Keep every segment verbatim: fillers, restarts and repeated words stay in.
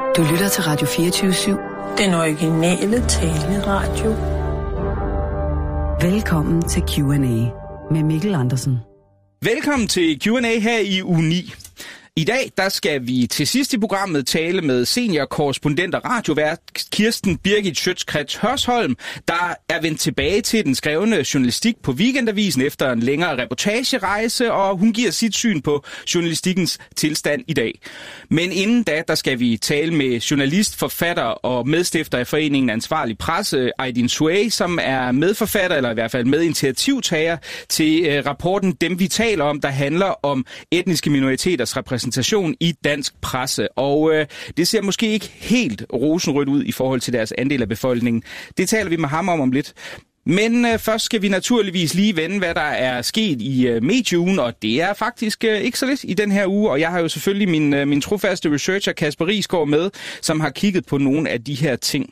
Du lytter til Radio fireogtyve syv. Den originale taleradio. Velkommen til Q and A med Mikkel Andersen. Velkommen til Q and A her i uge ni. I dag der skal vi til sidst i programmet tale med seniorkorrespondent og radiovært Kirsten Birgit Schiøtz-Kretz Hørsholm, der er vendt tilbage til den skrevne journalistik på Weekendavisen efter en længere reportagerejse, og hun giver sit syn på journalistikkens tilstand i dag. Men inden da, der skal vi tale med journalist, forfatter og medstifter af foreningen Ansvarlig Presse, Aydin Soei, som er medforfatter, eller i hvert fald medinitiativtager til øh, rapporten Dem vi taler om, der handler om etniske minoriteters repræsentation i dansk presse, og øh, det ser måske ikke helt rosenrødt ud i forhold til deres andel af befolkningen. Det taler vi med ham om om lidt. Men øh, først skal vi naturligvis lige vende, hvad der er sket i øh, medieugen, og det er faktisk øh, ikke så lidt i den her uge, og jeg har jo selvfølgelig min, øh, min trofaste researcher Kasper Risgaard med, som har kigget på nogle af de her ting.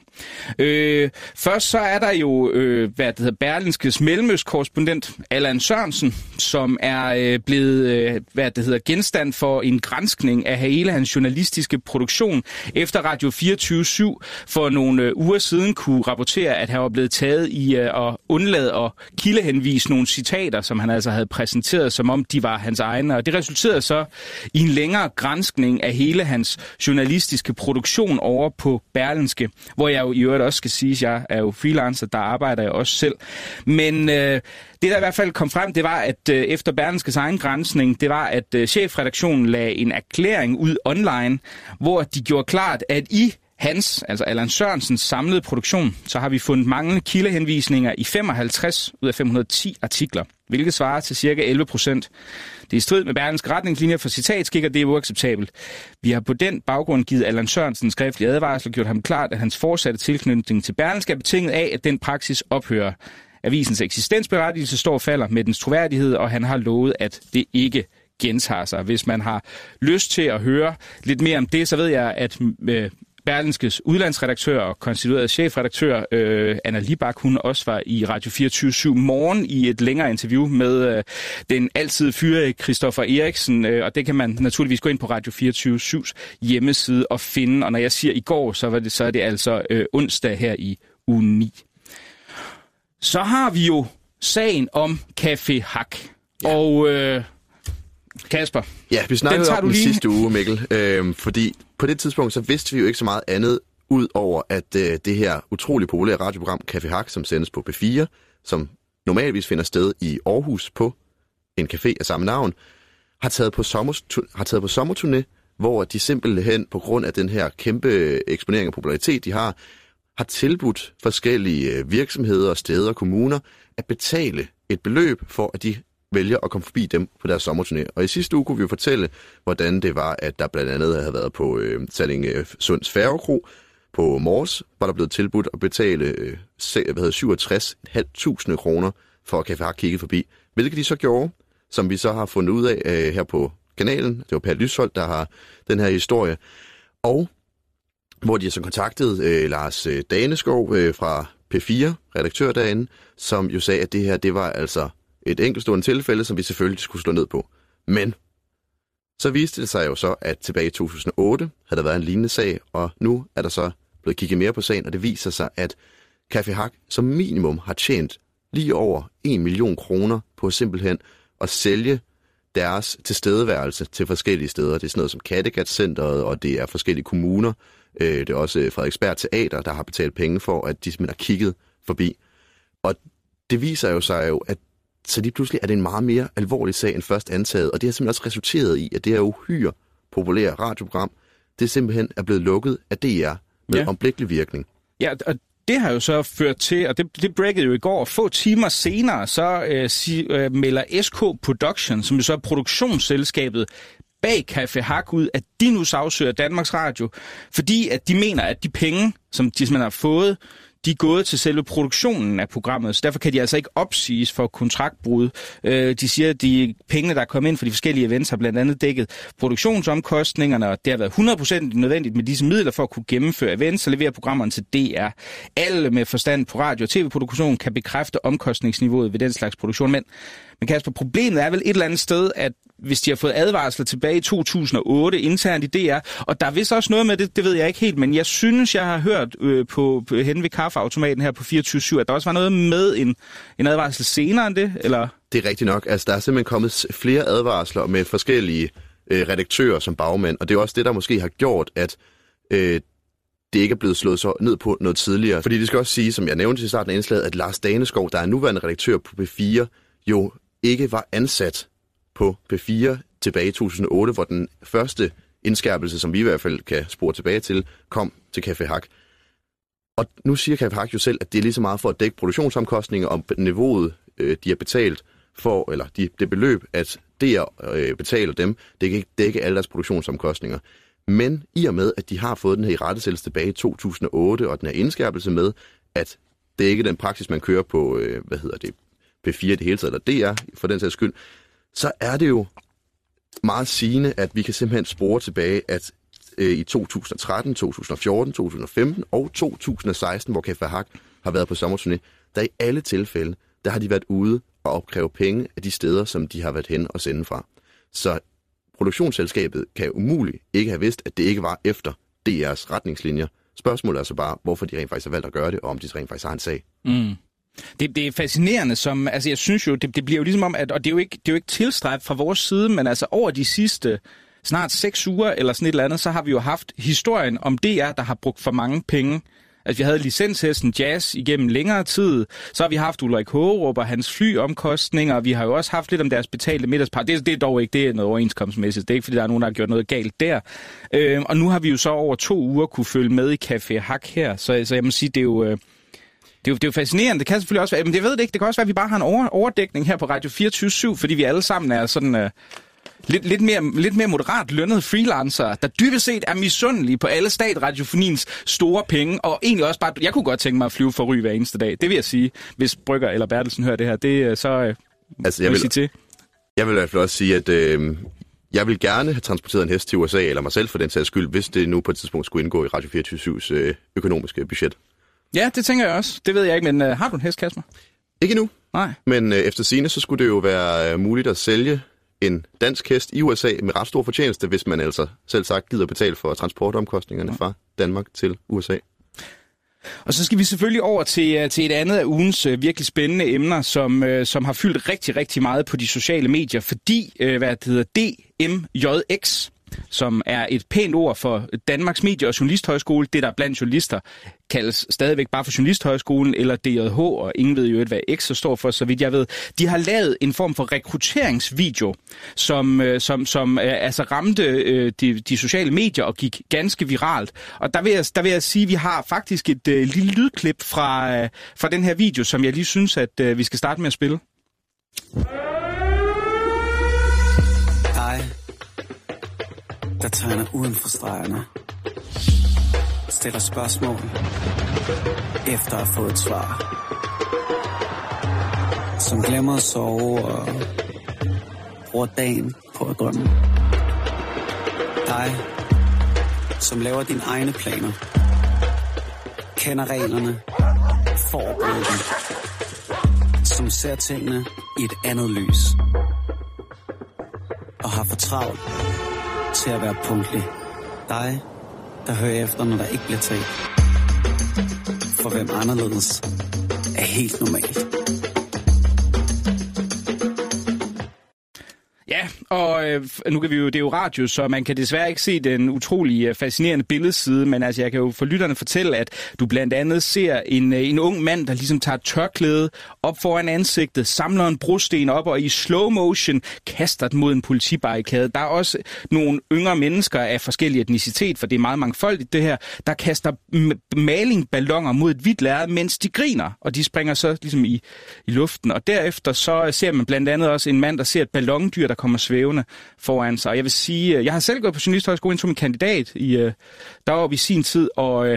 Øh, først så er der jo øh, hvad det hedder, Berlingskes mellemøstkorrespondent Allan Sørensen, som er øh, blevet øh, hvad det hedder, genstand for en granskning af hele hans journalistiske produktion, efter Radio fireogtyve syv for nogle øh, uger siden kunne rapportere, at han var blevet taget i øh, at undlade at kildehenvise nogle citater, som han altså havde præsenteret, som om de var hans egne. Og det resulterede så i en længere granskning af hele hans journalistiske produktion over på Berlingske, hvor jeg jo i øvrigt også skal sige, at jeg er jo freelancer, der arbejder jeg også selv. Men øh, det, der i hvert fald kom frem, det var, at øh, efter Berlingskes egen granskning, det var, at øh, chefredaktionen lagde en erklæring ud online, hvor de gjorde klart, at i hans, altså Allan Sørensens samlede produktion, så har vi fundet manglende kildehenvisninger i femoghalvtreds ud af fem hundrede og ti artikler, hvilket svarer til cirka elleve procent. Det er i strid med Berlingske retningslinjer for citatskik, og det er uacceptabelt. Vi har på den baggrund givet Allan Sørensen skriftlig advarsel og gjort ham klart, at hans fortsatte tilknytning til Berlingske er betinget af, at den praksis ophører. Avisens eksistensberettigelse står og falder med dens troværdighed, og han har lovet, at det ikke gentager sig. Hvis man har lyst til at høre lidt mere om det, så ved jeg, at øh, Berlingskes udlandsredaktør og konstituerede chefredaktør øh, Anna Libak, hun også var i Radio fireogtyve syv morgen i et længere interview med øh, den altid fyrige Christoffer Eriksen, øh, og det kan man naturligvis gå ind på Radio fireogtyve syvs hjemmeside og finde. Og når jeg siger i går, så, var det, så er det altså øh, onsdag her i uge ni. Så har vi jo sagen om Café Hack. Ja. Og øh, Kasper, ja, vi snakkede om den lige sidste uge, Mikkel, øh, fordi på det tidspunkt, så vidste vi jo ikke så meget andet, ud over at øh, det her utrolig populære radioprogram, Café Hack, som sendes på B fire, som normalvis finder sted i Aarhus på en café af samme navn, har taget på, sommer, har taget på sommerturné, hvor de simpelthen på grund af den her kæmpe eksponering og popularitet, de har, har tilbudt forskellige virksomheder, steder og kommuner at betale et beløb for, at de vælger at komme forbi dem på deres sommerturné. Og i sidste uge kunne vi jo fortælle, hvordan det var, at der blandt andet havde været på øh, Salling øh, Sunds Færgekro på Mors, var der blevet tilbudt at betale øh, syvogtres tusind fem hundrede kroner for at Café Hack kigge forbi. Hvilket de så gjorde, som vi så har fundet ud af øh, her på kanalen. Det var Per Lysholdt, der har den her historie. Og hvor de har så kontaktet øh, Lars øh, Daneskov øh, fra P fire, redaktør derinde, som jo sagde, at det her, det var altså et enkeltstående tilfælde, som vi selvfølgelig skulle slå ned på. Men så viste det sig jo så, at tilbage i to tusind og otte havde der været en lignende sag, og nu er der så blevet kigget mere på sagen, og det viser sig, at Café Hack som minimum har tjent lige over en million kroner på simpelthen at sælge deres tilstedeværelse til forskellige steder. Det er sådan noget som Kattegat-centeret, og det er forskellige kommuner. Det er også Frederiksberg Teater, der har betalt penge for, at de simpelthen har kigget forbi. Og det viser jo sig jo, at så lige pludselig er det en meget mere alvorlig sag end først antaget, og det har simpelthen også resulteret i, at det her uhyre populære radioprogram, det simpelthen er blevet lukket af D R med ja. Omblikkelig virkning. Ja, og det har jo så ført til, og det, det breakede jo i går, få timer senere, så øh, si, øh, melder S K Production, som jo så er produktionsselskabet bag Café Hack, ud, at de nu sagsøger Danmarks Radio, fordi at de mener, at de penge, som de simpelthen har fået, de er gået til selve produktionen af programmet, så derfor kan de altså ikke opsiges for kontraktbrud. De siger, at de pengene, der er kommet ind for de forskellige events, har blandt andet dækket produktionsomkostningerne, og det har været hundrede procent nødvendigt med disse midler for at kunne gennemføre events og levere programmerne til D R. Alle med forstand på radio- og tv-produktion kan bekræfte omkostningsniveauet ved den slags produktion. Men, men Kasper, problemet er vel et eller andet sted, at hvis de har fået advarsler tilbage i to tusind og otte internt i D R. Og der er vist også noget med det, det ved jeg ikke helt, men jeg synes, jeg har hørt øh, på, på hen ved kaffeautomaten her på fireogtyve syv, at der også var noget med en, en advarsel senere end det, eller? Det er rigtigt nok. Altså, der er simpelthen kommet flere advarsler med forskellige øh, redaktører som bagmænd, og det er også det, der måske har gjort, at øh, det ikke er blevet slået så ned på noget tidligere. Fordi det skal også sige, som jeg nævnte i starten af indslaget, at Lars Daneskov, der er nuværende redaktør på P fire, jo ikke var ansat på P fire tilbage i to tusind og otte, hvor den første indskærpelse, som vi i hvert fald kan spore tilbage til, kom til Café Hack. Og nu siger Café Hack jo selv, at det er lige så meget for at dække produktionsomkostninger om niveauet, øh, de har betalt for, eller de, det beløb, at D R øh, betaler dem, det kan ikke dække alle deres produktionsomkostninger. Men i og med, at de har fået den her irettesættelse tilbage i to tusind og otte, og den her indskærpelse med, at det ikke er den praksis, man kører på, øh, hvad hedder det, P fire i det hele taget, eller D R for den sags skyld, så er det jo meget sigende, at vi kan simpelthen spore tilbage, at øh, i to tusind og tretten, to tusind og fjorten, to tusind og femten og to tusind og seksten, hvor Café Hack har været på sommerturné, der i alle tilfælde, der har de været ude og opkræve penge af de steder, som de har været hen og sende fra. Så produktionsselskabet kan umuligt ikke have vidst, at det ikke var efter D R's retningslinjer. Spørgsmålet er så bare, hvorfor de rent faktisk har valgt at gøre det, og om de rent faktisk har en sag. Mm. Det, det er fascinerende, som, altså jeg synes jo, det, det bliver jo ligesom om, at, og det er jo ikke, det er jo ikke tilstræbt fra vores side, men altså over de sidste snart seks uger eller sådan et eller andet, så har vi jo haft historien om D R, der har brugt for mange penge. Altså vi havde licenshesten Jazz igennem længere tid, så har vi haft Ulrik Hågerup og hans flyomkostninger, og vi har jo også haft lidt om deres betalte middagspar. Det, det er dog ikke, det er noget overenskomstmæssigt, det er ikke fordi der er nogen, der har gjort noget galt der. Øh, og nu har vi jo så over to uger kunne følge med i Café Hack her, så, så jeg må sige, det er jo... Øh, Det er, jo, det er jo fascinerende. Det kan selvfølgelig også være, men det ved det ikke. Det kan også være, at vi bare har en over, overdækning her på Radio fireogtyve syv, fordi vi alle sammen er sådan uh, lidt, lidt, mere, lidt mere moderat lønnede freelancere, der dybest set er misundelige på alle statradiofoniens store penge, og egentlig også bare, jeg kunne godt tænke mig at flyve for Ry hver eneste dag. Det vil jeg sige, hvis Brygger eller Bertelsen hører det her. Det så uh, altså, jeg vil sige til. Jeg vil i hvert fald også sige, at øh, jeg vil gerne have transporteret en hest til U S A, eller mig selv for den sags skyld, hvis det nu på et tidspunkt skulle indgå i Radio fireogtyve syvs øh, økonomiske budget. Ja, det tænker jeg også. Det ved jeg ikke, men uh, har du en hest, Kasper? Ikke endnu. Nej. Men øh, efter sigende, så skulle det jo være øh, muligt at sælge en dansk hest i U S A med ret stor fortjeneste, hvis man altså selv sagt gider betale for transportomkostningerne ja. fra Danmark til U S A. Og så skal vi selvfølgelig over til, til et andet af ugens uh, virkelig spændende emner, som, uh, som har fyldt rigtig, rigtig meget på de sociale medier, fordi, uh, hvad det hedder, D M J X, som er et pænt ord for Danmarks Medie- og Journalisthøjskole, det der blandt journalister kaldes stadigvæk bare for Journalisthøjskolen eller D J H, og ingen ved jo, hvad X står for, så vidt jeg ved. De har lavet en form for rekrutteringsvideo, som, som, som altså ramte de, de sociale medier og gik ganske viralt. Og der vil jeg, der vil jeg sige, at vi har faktisk et uh, lille lydklip fra, uh, fra den her video, som jeg lige synes, at uh, vi skal starte med at spille. Hej. Der tegner uden for stregerne. Stiller spørgsmål efter at have fået et svar. Som glemmer at sove og bruger dagen på at drømme. Dig, som laver dine egne planer. Kender reglerne. Forbereder dem. Som ser tingene i et andet lys. Og har for travlt til at være punktlig. Dig, der hører efter, når der ikke bliver talt. For hvem anderledes er helt normalt. Ja, og øh, nu kan vi jo, det er jo radio, så man kan desværre ikke se den utrolig fascinerende billedside, men altså jeg kan jo for lytterne fortælle, at du blandt andet ser en, en ung mand, der ligesom tager et tørklæde op foran ansigtet, samler en brosten op og i slow motion kaster den mod en politibarrikade. Der er også nogle yngre mennesker af forskellige etnicitet, for det er meget mangfoldigt det her, der kaster malingballoner mod et hvidt lærred, mens de griner, og de springer så ligesom i, i luften. Og derefter så ser man blandt andet også en mand, der ser et ballondyr, der kommer svævende foran sig. Og jeg vil sige, jeg har selv gået på Journalisthøjskolen som en kandidat i øh, deroppe i sin tid, og øh,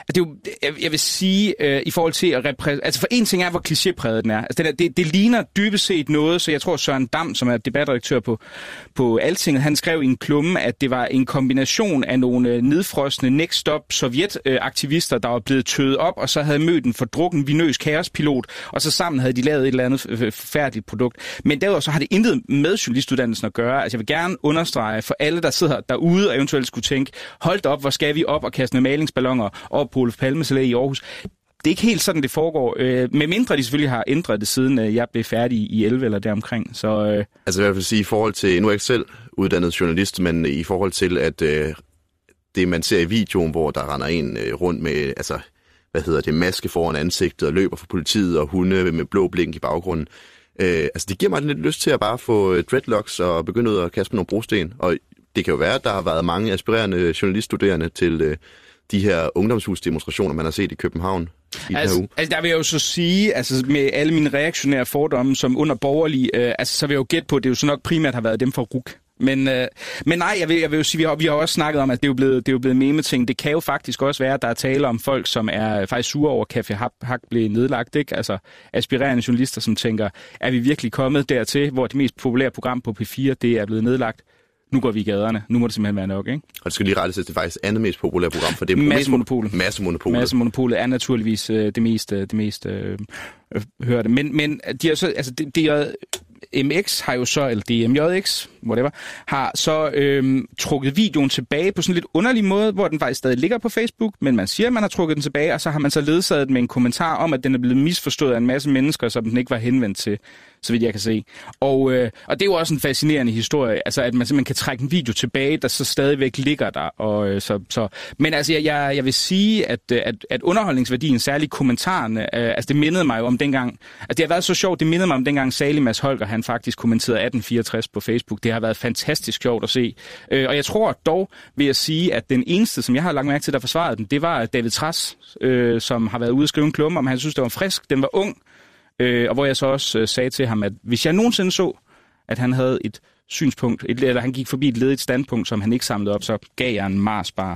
Det er jo, jeg vil sige, øh, i forhold til at repræsentere... Altså for en ting er, hvor klichépræget den er. Altså den er, det, det ligner dybest set noget, så jeg tror Søren Dam, som er debatredaktør på, på Altinget, han skrev i en klumme, at det var en kombination af nogle nedfrosne Next Stop Sovjet-aktivister, der var blevet tøet op, og så havde mødt en fordrukken vinøs kaospilot, og så sammen havde de lavet et eller andet forfærdeligt produkt. Men derudover så har det intet med journalistuddannelsen at gøre. Altså jeg vil gerne understrege for alle, der sidder derude og eventuelt skulle tænke, hold da op, hvor skal vi op og kaste med malingsballoner op på Olof Palmes Allé i Aarhus. Det er ikke helt sådan, det foregår. Øh, med mindre de selvfølgelig har ændret det, siden øh, jeg blev færdig i elleve eller deromkring. Så, øh... Altså i hvert fald sige, i forhold til, nu er jeg ikke selv uddannet journalist, men i forhold til, at øh, det man ser i videoen, hvor der render en øh, rundt med, altså, hvad hedder det, maske foran ansigtet og løber for politiet og hunde med blå blink i baggrunden. Øh, altså det giver mig lidt lyst til at bare få dreadlocks og begynde ud at kaste med nogle brosten. Og det kan jo være, at der har været mange aspirerende journaliststuderende til... Øh, de her ungdomshusdemonstrationer, man har set i København i altså, den her uge. Altså, der vil jeg jo så sige, altså med alle mine reaktionære fordomme, som under borgerlige, øh, altså så vil jeg jo gætte på, at det jo så nok primært har været dem fra R U K. Men, øh, men nej, jeg vil, jeg vil jo sige, vi har, vi har også snakket om, at det er jo blevet, det er jo blevet meme-ting. Det kan jo faktisk også være, at der er tale om folk, som er faktisk sure over, at Café Hak blev nedlagt, ikke? Altså aspirerende journalister, som tænker, er vi virkelig kommet dertil, hvor det mest populære program på P fire, det er blevet nedlagt? Nu går vi i gaderne. Nu må det simpelthen være nok, ikke? Og det skal lige rettes til, det er faktisk andet mest populære program, for det er Massemonopolet. Massemonopolet. Massemonopolet er naturligvis øh, det mest, det mest øh, øh, hørte. Men, men de har så, altså det, det er M X har jo så, eller D M J X, whatever, har så øh, trukket videoen tilbage på sådan en lidt underlig måde, hvor den faktisk stadig ligger på Facebook, men man siger, at man har trukket den tilbage, og så har man så ledsaget med en kommentar om, at den er blevet misforstået af en masse mennesker, som den ikke var henvendt til, så vidt jeg kan se. Og, øh, og det er jo også en fascinerende historie, altså at man simpelthen kan trække en video tilbage, der så stadigvæk ligger der. Og, øh, så, så. Men altså, jeg, jeg vil sige, at, at, at underholdningsværdien, særligt kommentarerne, øh, altså det mindede mig jo om dengang, altså det har været så sjovt, det mindede mig om dengang Salig Mads Holger, han faktisk kommenterede atten fireogtres på Facebook. Det har været fantastisk sjovt at se. Øh, og jeg tror dog, vil jeg sige, at den eneste, som jeg har lagt mærke til, der forsvarede den, det var David Trads, øh, som har været ude og skrive en klumme om, han synes, det var frisk, den var ung. Øh, og hvor jeg så også øh, sagde til ham, at hvis jeg nogensinde så, at han havde et synspunkt, et, eller han gik forbi et ledigt standpunkt, som han ikke samlede op, så gav jeg en Mars bare.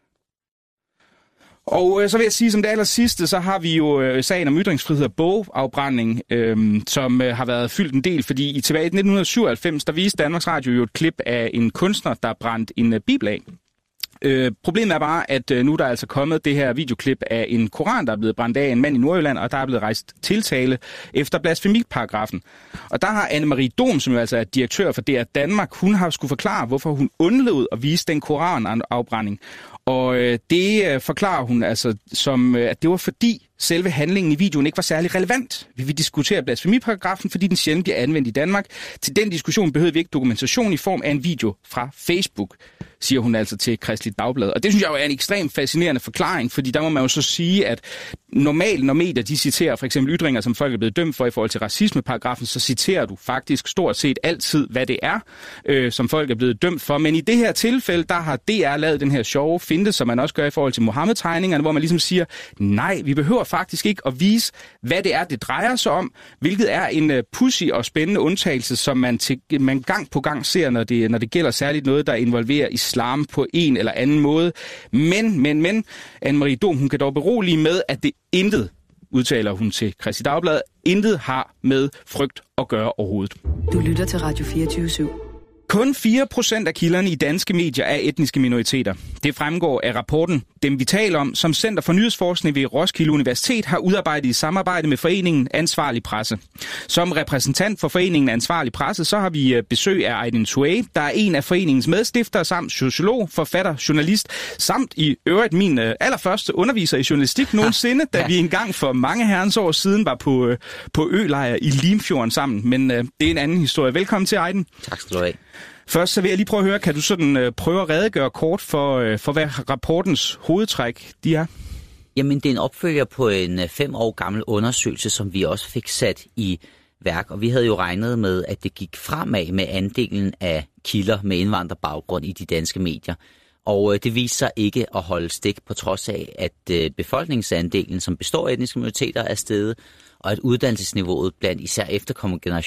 Og øh, så vil jeg sige, som det aller sidste, så har vi jo øh, sagen om ytringsfrihed og bogafbrænding, øh, som øh, har været fyldt en del, fordi i tilbage i nitten syvoghalvfems, der viste Danmarks Radio jo et klip af en kunstner, der brændte en øh, bibel af. Øh, problemet er bare, at øh, nu der er altså kommet det her videoklip af en koran, der er blevet brændt af en mand i Nordjylland, og der er blevet rejst tiltale efter blasfemiparagrafen. Og der har Anne-Marie Dom, som jo altså er direktør for D R Danmark, hun har skulle forklare, hvorfor hun undlod at vise den koranafbrænding. Og øh, det øh, forklarer hun altså som, øh, at det var fordi selve handlingen i videoen ikke var særlig relevant. Vi vil diskutere blasfemiparagrafen, fordi den sjældent bliver anvendt i Danmark. Til den diskussion behøvede vi ikke dokumentation i form af en video fra Facebook, siger hun altså til Kristeligt Dagblad. Og det synes jeg jo er en ekstremt fascinerende forklaring, fordi der må man jo så sige, at normalt, når medier de citerer for eksempel ytringer, som folk er blevet dømt for i forhold til racismeparagrafen, så citerer du faktisk stort set altid, hvad det er, øh, som folk er blevet dømt for. Men i det her tilfælde, der har D R lavet den her sjove finte, som man også gør i forhold til Mohammed-tegningerne, hvor man ligesom siger, nej, vi behøver faktisk ikke at vise, hvad det er, det drejer sig om, hvilket er en uh, pussy og spændende undtagelse, som man, til, man gang på gang ser, når det, når det gælder særligt noget, der involverer islam på en eller anden måde. Men, men, men, Anne-Marie Dom, hun kan dog berolige med, at det intet, udtaler hun til Kristeligt Dagblad, intet har med frygt at gøre overhovedet. Du lytter til Radio fireogtyve syv. Kun fire procent af kilderne i danske medier er etniske minoriteter. Det fremgår af rapporten Dem vi taler om, som Center for Nyhedsforskning ved Roskilde Universitet har udarbejdet i samarbejde med foreningen Ansvarlig Presse. Som repræsentant for foreningen Ansvarlig Presse, så har vi besøg af Aydin Touay, der er en af foreningens medstiftere samt sociolog, forfatter, journalist, samt i øvrigt min allerførste underviser i journalistik nogensinde, da vi engang for mange herrens år siden var på, på ølejr i Limfjorden sammen. Men det er en anden historie. Velkommen til, Aydin. Tak skal du have. Først så vil jeg lige prøve at høre, kan du sådan øh, prøve at redegøre kort for, øh, for, hvad rapportens hovedtræk de er? Jamen, det er en opfølger på en øh, fem år gammel undersøgelse, som vi også fik sat i værk. Og vi havde jo regnet med, at det gik fremad med andelen af kilder med indvandrerbaggrund i de danske medier. Og øh, det viste sig ikke at holde stik, på trods af, at øh, befolkningsandelen, som består af etniske minoriteter, er steget, og at uddannelsesniveauet blandt især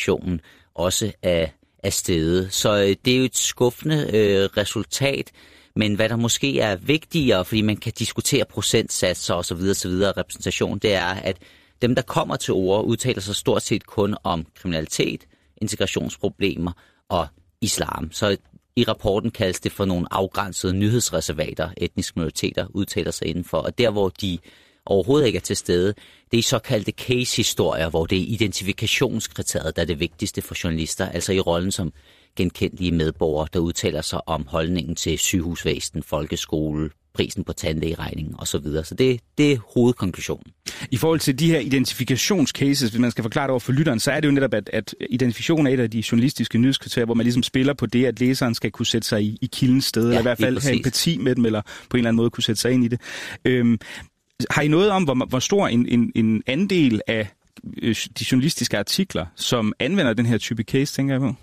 efterkommergenerationen også er af stedet. Så øh, det er jo et skuffende øh, resultat, Men hvad der måske er vigtigere, fordi man kan diskutere procentsatser osv. osv. repræsentation, det er, at dem, der kommer til ord, udtaler sig stort set kun om kriminalitet, integrationsproblemer og islam. Så i rapporten kaldes det for nogle afgrænsede nyhedsreservater, etniske minoriteter udtaler sig indenfor. Og der, hvor de overhovedet ikke er til stede, det er såkaldte case-historier, hvor det er identifikationskriteriet, der er det vigtigste for journalister, altså i rollen som genkendelige medborgere, der udtaler sig om holdningen til sygehusvæsen, folkeskole, prisen på tandlægeregningen osv. Så det, det er hovedkonklusionen. I forhold til de her identifikationscases, hvis man skal forklare det over for lytteren, så er det jo netop, at, at identifikation er et af de journalistiske nyhedskriterier, hvor man ligesom spiller på det, at læseren skal kunne sætte sig i, i kildens sted, ja, eller i hvert fald have empati med dem, eller på en eller anden måde kunne sætte sig ind i det. Øhm, har I noget om, hvor, hvor stor en, en, en andel af øh, de journalistiske artikler, som anvender den her type case, tænker jeg på?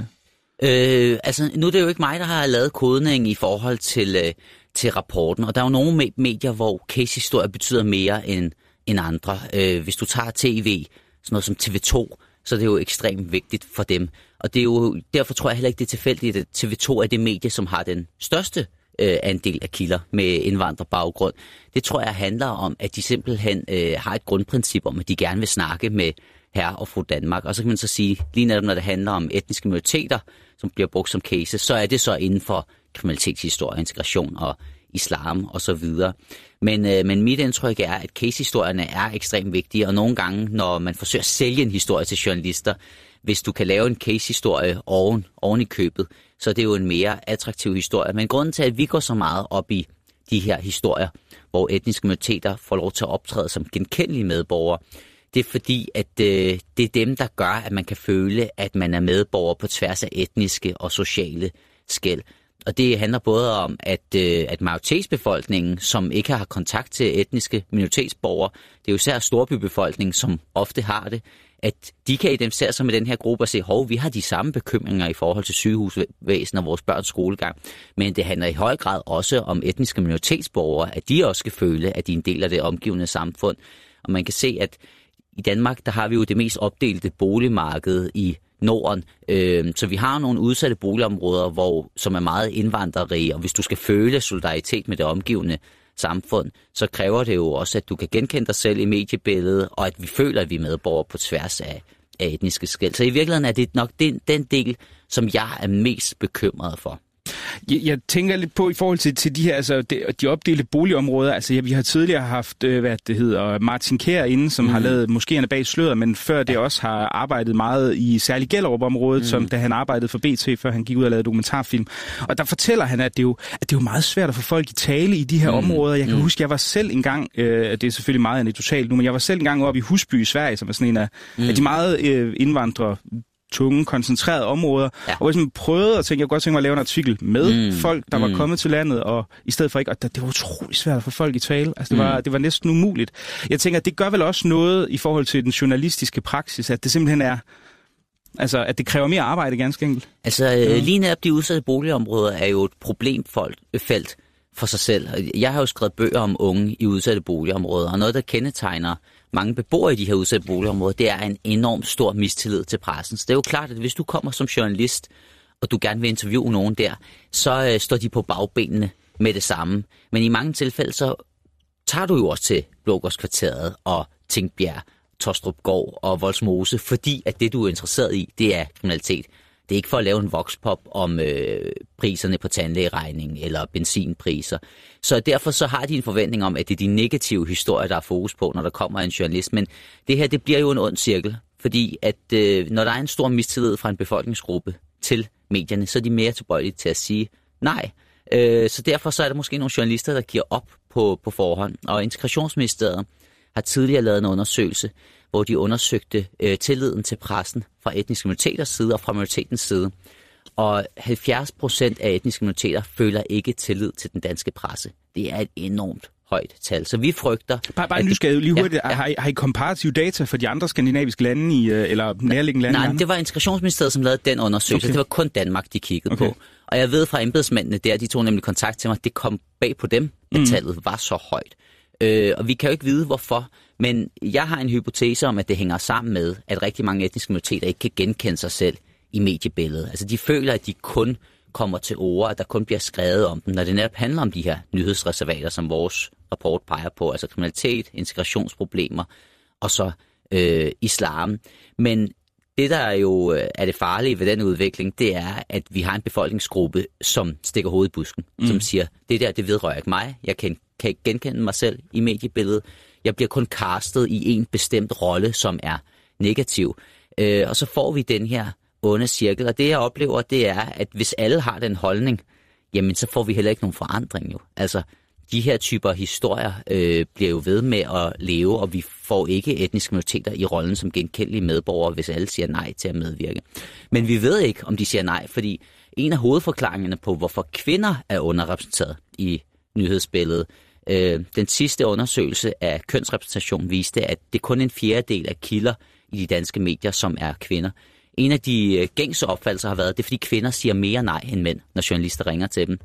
Øh, altså, nu er det jo ikke mig, der har lavet kodning i forhold til, øh, til rapporten, og der er jo nogle medier, hvor case-historie betyder mere end, end andre. Øh, hvis du tager tv, sådan noget som T V to, så er det jo ekstremt vigtigt for dem. Og det er jo, derfor tror jeg heller ikke, det er tilfældigt, at T V to er det medie, som har den største øh, andel af kilder med indvandrerbaggrund. Det tror jeg handler om, at de simpelthen øh, har et grundprincip om, at de gerne vil snakke med herre og fru Danmark. Og så kan man så sige, lige netop når det handler om etniske minoriteter, som bliver brugt som case, så er det så inden for kriminalitetshistorie, integration og islam og så videre. Men, øh, men mit indtryk er, at case-historierne er ekstremt vigtige, og nogle gange, når man forsøger at sælge en historie til journalister, hvis du kan lave en case-historie oven, oven i købet, så er det jo en mere attraktiv historie. Men grunden til, at vi går så meget op i de her historier, hvor etniske minoriteter får lov til at optræde som genkendelige medborgere, det er fordi, at øh, det er dem, der gør, at man kan føle, at man er medborger på tværs af etniske og sociale skel. Og det handler både om, at, øh, at majoritetsbefolkningen, som ikke har kontakt til etniske minoritetsborgere, det er jo især storbybefolkningen, som ofte har det, at de kan identificere sig med den her gruppe og se, hov, vi har de samme bekymringer i forhold til sygehusvæsen og vores børns skolegang. Men det handler i høj grad også om etniske minoritetsborgere, at de også skal føle, at de er en del af det omgivende samfund. Og man kan se, at i Danmark, der har vi jo det mest opdelte boligmarked i Norden, øh, så vi har nogle udsatte boligområder, hvor, som er meget indvandrerige, og hvis du skal føle solidaritet med det omgivende samfund, så kræver det jo også, at du kan genkende dig selv i mediebilledet, og at vi føler, at vi er medborgere på tværs af, af etniske skel. Så i virkeligheden er det nok den, den del, som jeg er mest bekymret for. Jeg, jeg tænker lidt på i forhold til, til de her, altså de, de opdelte boligområder. Altså ja, vi har tidligere haft, øh, hvad det hedder, Martin Kjær inde, som mm. har lavet moskéerne bag sløret, men før det også har arbejdet meget i særligt Gellerup-området, mm. som da han arbejdede for B T, før han gik ud og lavede dokumentarfilm. Og der fortæller han, at det jo at det er jo meget svært at få folk i tale i de her mm. områder. Jeg kan mm. huske, jeg var selv engang, øh, det er selvfølgelig meget anekdotalt nu, men jeg var selv engang oppe i Husby i Sverige, som er sådan en af, mm. af de meget øh, indvandrere tunge, koncentrerede områder, ja. Og hvis man prøvede at tænke, jeg kunne godt tænke mig at lave en artikel med mm. folk, der mm. var kommet til landet, og i stedet for ikke, og det var utrolig svært at få folk i tale. Altså, det var, mm. det var næsten umuligt. Jeg tænker, at det gør vel også noget i forhold til den journalistiske praksis, at det simpelthen er, altså, at det kræver mere arbejde ganske enkelt. Altså, ja. Lige netop de udsatte boligområder er jo et problemfelt for sig selv. Jeg har jo skrevet bøger om unge i udsatte boligområder, og noget, der kendetegner mange beboere i de her udsatte boligområder, det er en enormt stor mistillid til pressen. Så det er jo klart, at hvis du kommer som journalist, og du gerne vil interviewe nogen der, så øh, står de på bagbenene med det samme. Men i mange tilfælde, så tager du jo også til Blågårdskvarteret og Tingbjerg, Tostrupgård og Vollsmose, fordi at det, du er interesseret i, det er kriminalitet. Det er ikke for at lave en voxpop om øh, priserne på tandlægeregning eller benzinpriser. Så derfor så har de en forventning om, at det er de negative historier, der er fokus på, når der kommer en journalist. Men det her, det bliver jo en ond cirkel, fordi at øh, når der er en stor mistillid fra en befolkningsgruppe til medierne, så er de mere tilbøjelige til at sige nej. Øh, så derfor så er der måske nogle journalister, der giver op på, på forhånd. Og Integrationsministeriet har tidligere lavet en undersøgelse, hvor de undersøgte øh, tilliden til pressen fra etniske minoriteters side og fra minoritetens side. Og halvfjerds procent af etniske minoriteter føler ikke tillid til den danske presse. Det er et enormt højt tal. Så vi frygter... Bare, bare nu skal jeg lige hurtigt... Ja, ja. Har, I, har I komparative data for de andre skandinaviske lande, i, eller nærliggende lande? Nej, det var Integrationsministeriet, som lavede den undersøgelse. Okay. Det var kun Danmark, de kiggede okay. på. Og jeg ved fra embedsmændene der, de tog nemlig kontakt til mig, det kom bag på dem, at mm. tallet var så højt. Øh, og vi kan jo ikke vide, hvorfor, men jeg har en hypotese om, at det hænger sammen med, at rigtig mange etniske minoriteter ikke kan genkende sig selv i mediebilledet. Altså de føler, at de kun kommer til ord, at der kun bliver skrevet om dem, når det netop handler om de her nyhedsreservater, som vores rapport peger på, altså kriminalitet, integrationsproblemer og så øh, islam. Men det, der jo er det farlige ved den udvikling, det er, at vi har en befolkningsgruppe, som stikker hovedet i busken, mm. som siger, det der, det vedrører ikke mig, jeg kan, kan ikke genkende mig selv i mediebilledet, jeg bliver kun castet i en bestemt rolle, som er negativ. Øh, og så får vi den her onde cirkel, og det jeg oplever, det er, at hvis alle har den holdning, jamen så får vi heller ikke nogen forandring jo. Altså, de her typer historier øh, bliver jo ved med at leve, og vi får ikke etniske minoriteter i rollen som genkendelige medborgere, hvis alle siger nej til at medvirke. Men vi ved ikke, om de siger nej, fordi en af hovedforklaringerne på, hvorfor kvinder er underrepræsenteret i nyhedsbilledet, øh, den sidste undersøgelse af kønsrepræsentation viste, at det kun er en fjerdedel af kilder i de danske medier, som er kvinder. En af de gængse opfattelser har været, det er fordi kvinder siger mere nej end mænd, når journalister ringer til dem.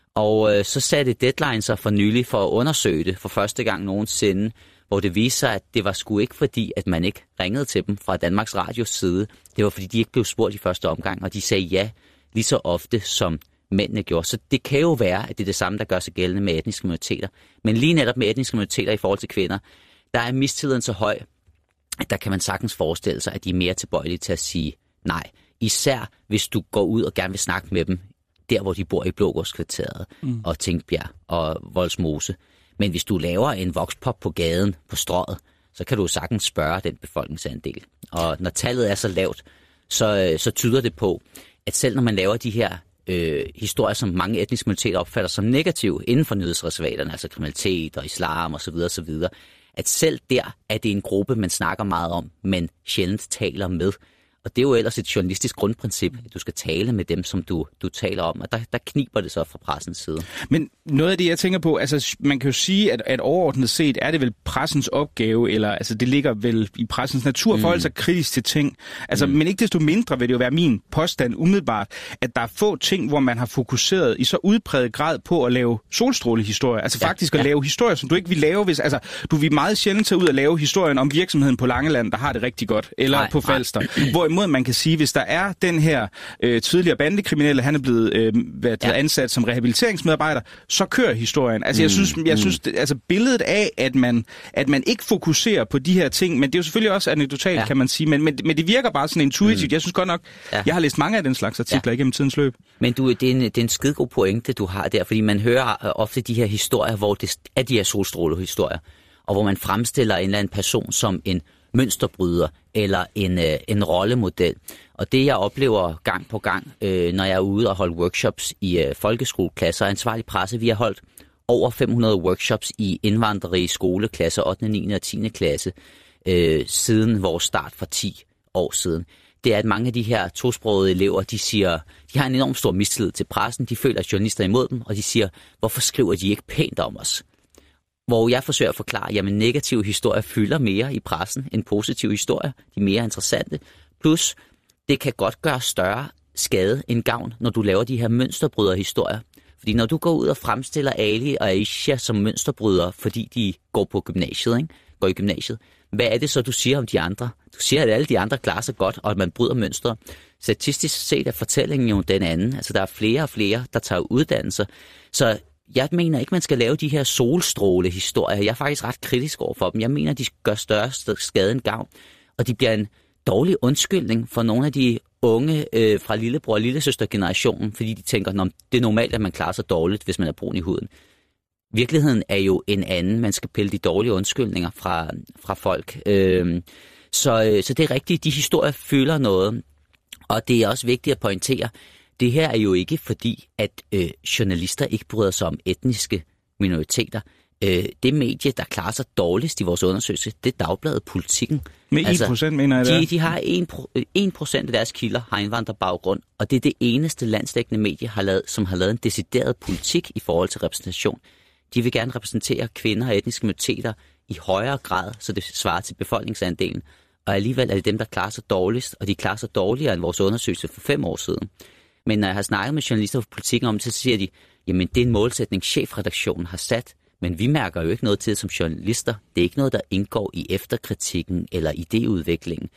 Og øh, så satte Deadline sig for nylig for at undersøge det for første gang nogensinde, hvor det viste sig, at det var sgu ikke fordi, at man ikke ringede til dem fra Danmarks Radios side. Det var fordi, de ikke blev spurgt i første omgang, og de sagde ja lige så ofte, som mændene gjorde. Så det kan jo være, at det er det samme, der gør sig gældende med etniske minoriteter. Men lige netop med etniske minoriteter i forhold til kvinder, der er mistilliden så høj, at der kan man sagtens forestille sig, at de er mere tilbøjelige til at sige nej. Især hvis du går ud og gerne vil snakke med dem, der hvor de bor i Blågårdskvarteret mm. og Tingbjerg og Vollsmose. Men hvis du laver en vokspop på gaden, på strøget, så kan du sagtens spørge den befolkningsandel. Og når tallet er så lavt, så, så tyder det på, at selv når man laver de her øh, historier, som mange etniske minoriteter opfatter som negative inden for nyhedsreservaterne, altså kriminalitet og islam osv., osv., at selv der er det en gruppe, man snakker meget om, men sjældent taler med. Og det er jo ellers et journalistisk grundprincip, at du skal tale med dem, som du, du taler om, og der, der kniber det så fra pressens side. Men noget af det, jeg tænker på, altså man kan jo sige, at, at overordnet set er det vel pressens opgave, eller altså det ligger vel i pressens natur, for mm. altså kritisk til ting. Altså, mm. men ikke desto mindre vil det jo være min påstand umiddelbart, at der er få ting, hvor man har fokuseret i så udpræget grad på at lave solstrålehistorier. Altså ja, faktisk at ja. lave historier, som du ikke vil lave, hvis altså du vil meget sjældent tage ud og lave historien om virksomheden på Langeland, der har det rigtig godt, eller nej, på Falster. Hvor mod man kan sige, hvis der er den her øh, tidligere bandekriminelle, han er blevet øh, været ja. ansat som rehabiliteringsmedarbejder, så kører historien. Altså mm, jeg synes, jeg mm. synes det, altså billedet af, at man, at man ikke fokuserer på de her ting, men det er jo selvfølgelig også anekdotalt, ja. kan man sige, men, men, men det virker bare sådan intuitivt. Mm. Jeg synes godt nok, ja. jeg har læst mange af den slags artikler ja. igennem tidens løb. Men du, det, er en, det er en skidegod pointe, du har der, fordi man hører ofte de her historier, hvor det er de her solstrålehistorier, og hvor man fremstiller en eller anden person som en mønsterbryder eller en, øh, en rollemodel. Og det, jeg oplever gang på gang, øh, når jeg er ude og holde workshops i øh, folkeskoleklasser og ansvarlig presse, vi har holdt over fem hundrede workshops i indvandrerige skoleklasser, ottende, niende og tiende klasse, øh, siden vores start for ti år siden. Det er, at mange af de her tosprogede elever, de siger, de har en enorm stor mistillid til pressen, de føler, at journalister er imod dem, og de siger, hvorfor skriver de ikke pænt om os? Hvor jeg forsøger at forklare, at negative historier fylder mere i pressen end positive historier. De er mere interessante. Plus, det kan godt gøre større skade end gavn, når du laver de her mønsterbryderhistorier. Fordi når du går ud og fremstiller Ali og Aisha som mønsterbrydere, fordi de går på gymnasiet, ikke? går i gymnasiet, hvad er det så, du siger om de andre? Du siger, at alle de andre klarer sig godt, og at man bryder mønstre. Statistisk set er fortællingen jo den anden. Altså, der er flere og flere, der tager uddannelser. Så jeg mener ikke, man skal lave de her solstrålehistorier. Jeg er faktisk ret kritisk over for dem. Jeg mener, de gør større skade end gavn. Og de bliver en dårlig undskyldning for nogle af de unge øh, fra lillebror- og lillesøster-generationen, fordi de tænker, at det er normalt, at man klarer sig dårligt, hvis man er brun i huden. Virkeligheden er jo en anden. Man skal pille de dårlige undskyldninger fra, fra folk. Øh, så, så det er rigtigt. De historier fylder noget. Og det er også vigtigt at pointere, det her er jo ikke fordi, at øh, journalister ikke bryder sig om etniske minoriteter. Øh, det medie, der klarer sig dårligst i vores undersøgelse, det er Dagbladet Politikken. Med altså, en procent, mener jeg det? De, de har en procent af deres kilder har indvandrerbaggrund, og det er det eneste landsdækkende medie, har lavet, som har lavet en decideret politik i forhold til repræsentation. De vil gerne repræsentere kvinder og etniske minoriteter i højere grad, så det svarer til befolkningsandelen. Og alligevel er det dem, der klarer sig dårligst, og de klarer sig dårligere end vores undersøgelse for fem år siden. Men når jeg har snakket med journalister på Politikken om det, så siger de, jamen det er en målsætning, chefredaktionen har sat, men vi mærker jo ikke noget til som journalister. Det er ikke noget, der indgår i efterkritikken eller idéudviklingen.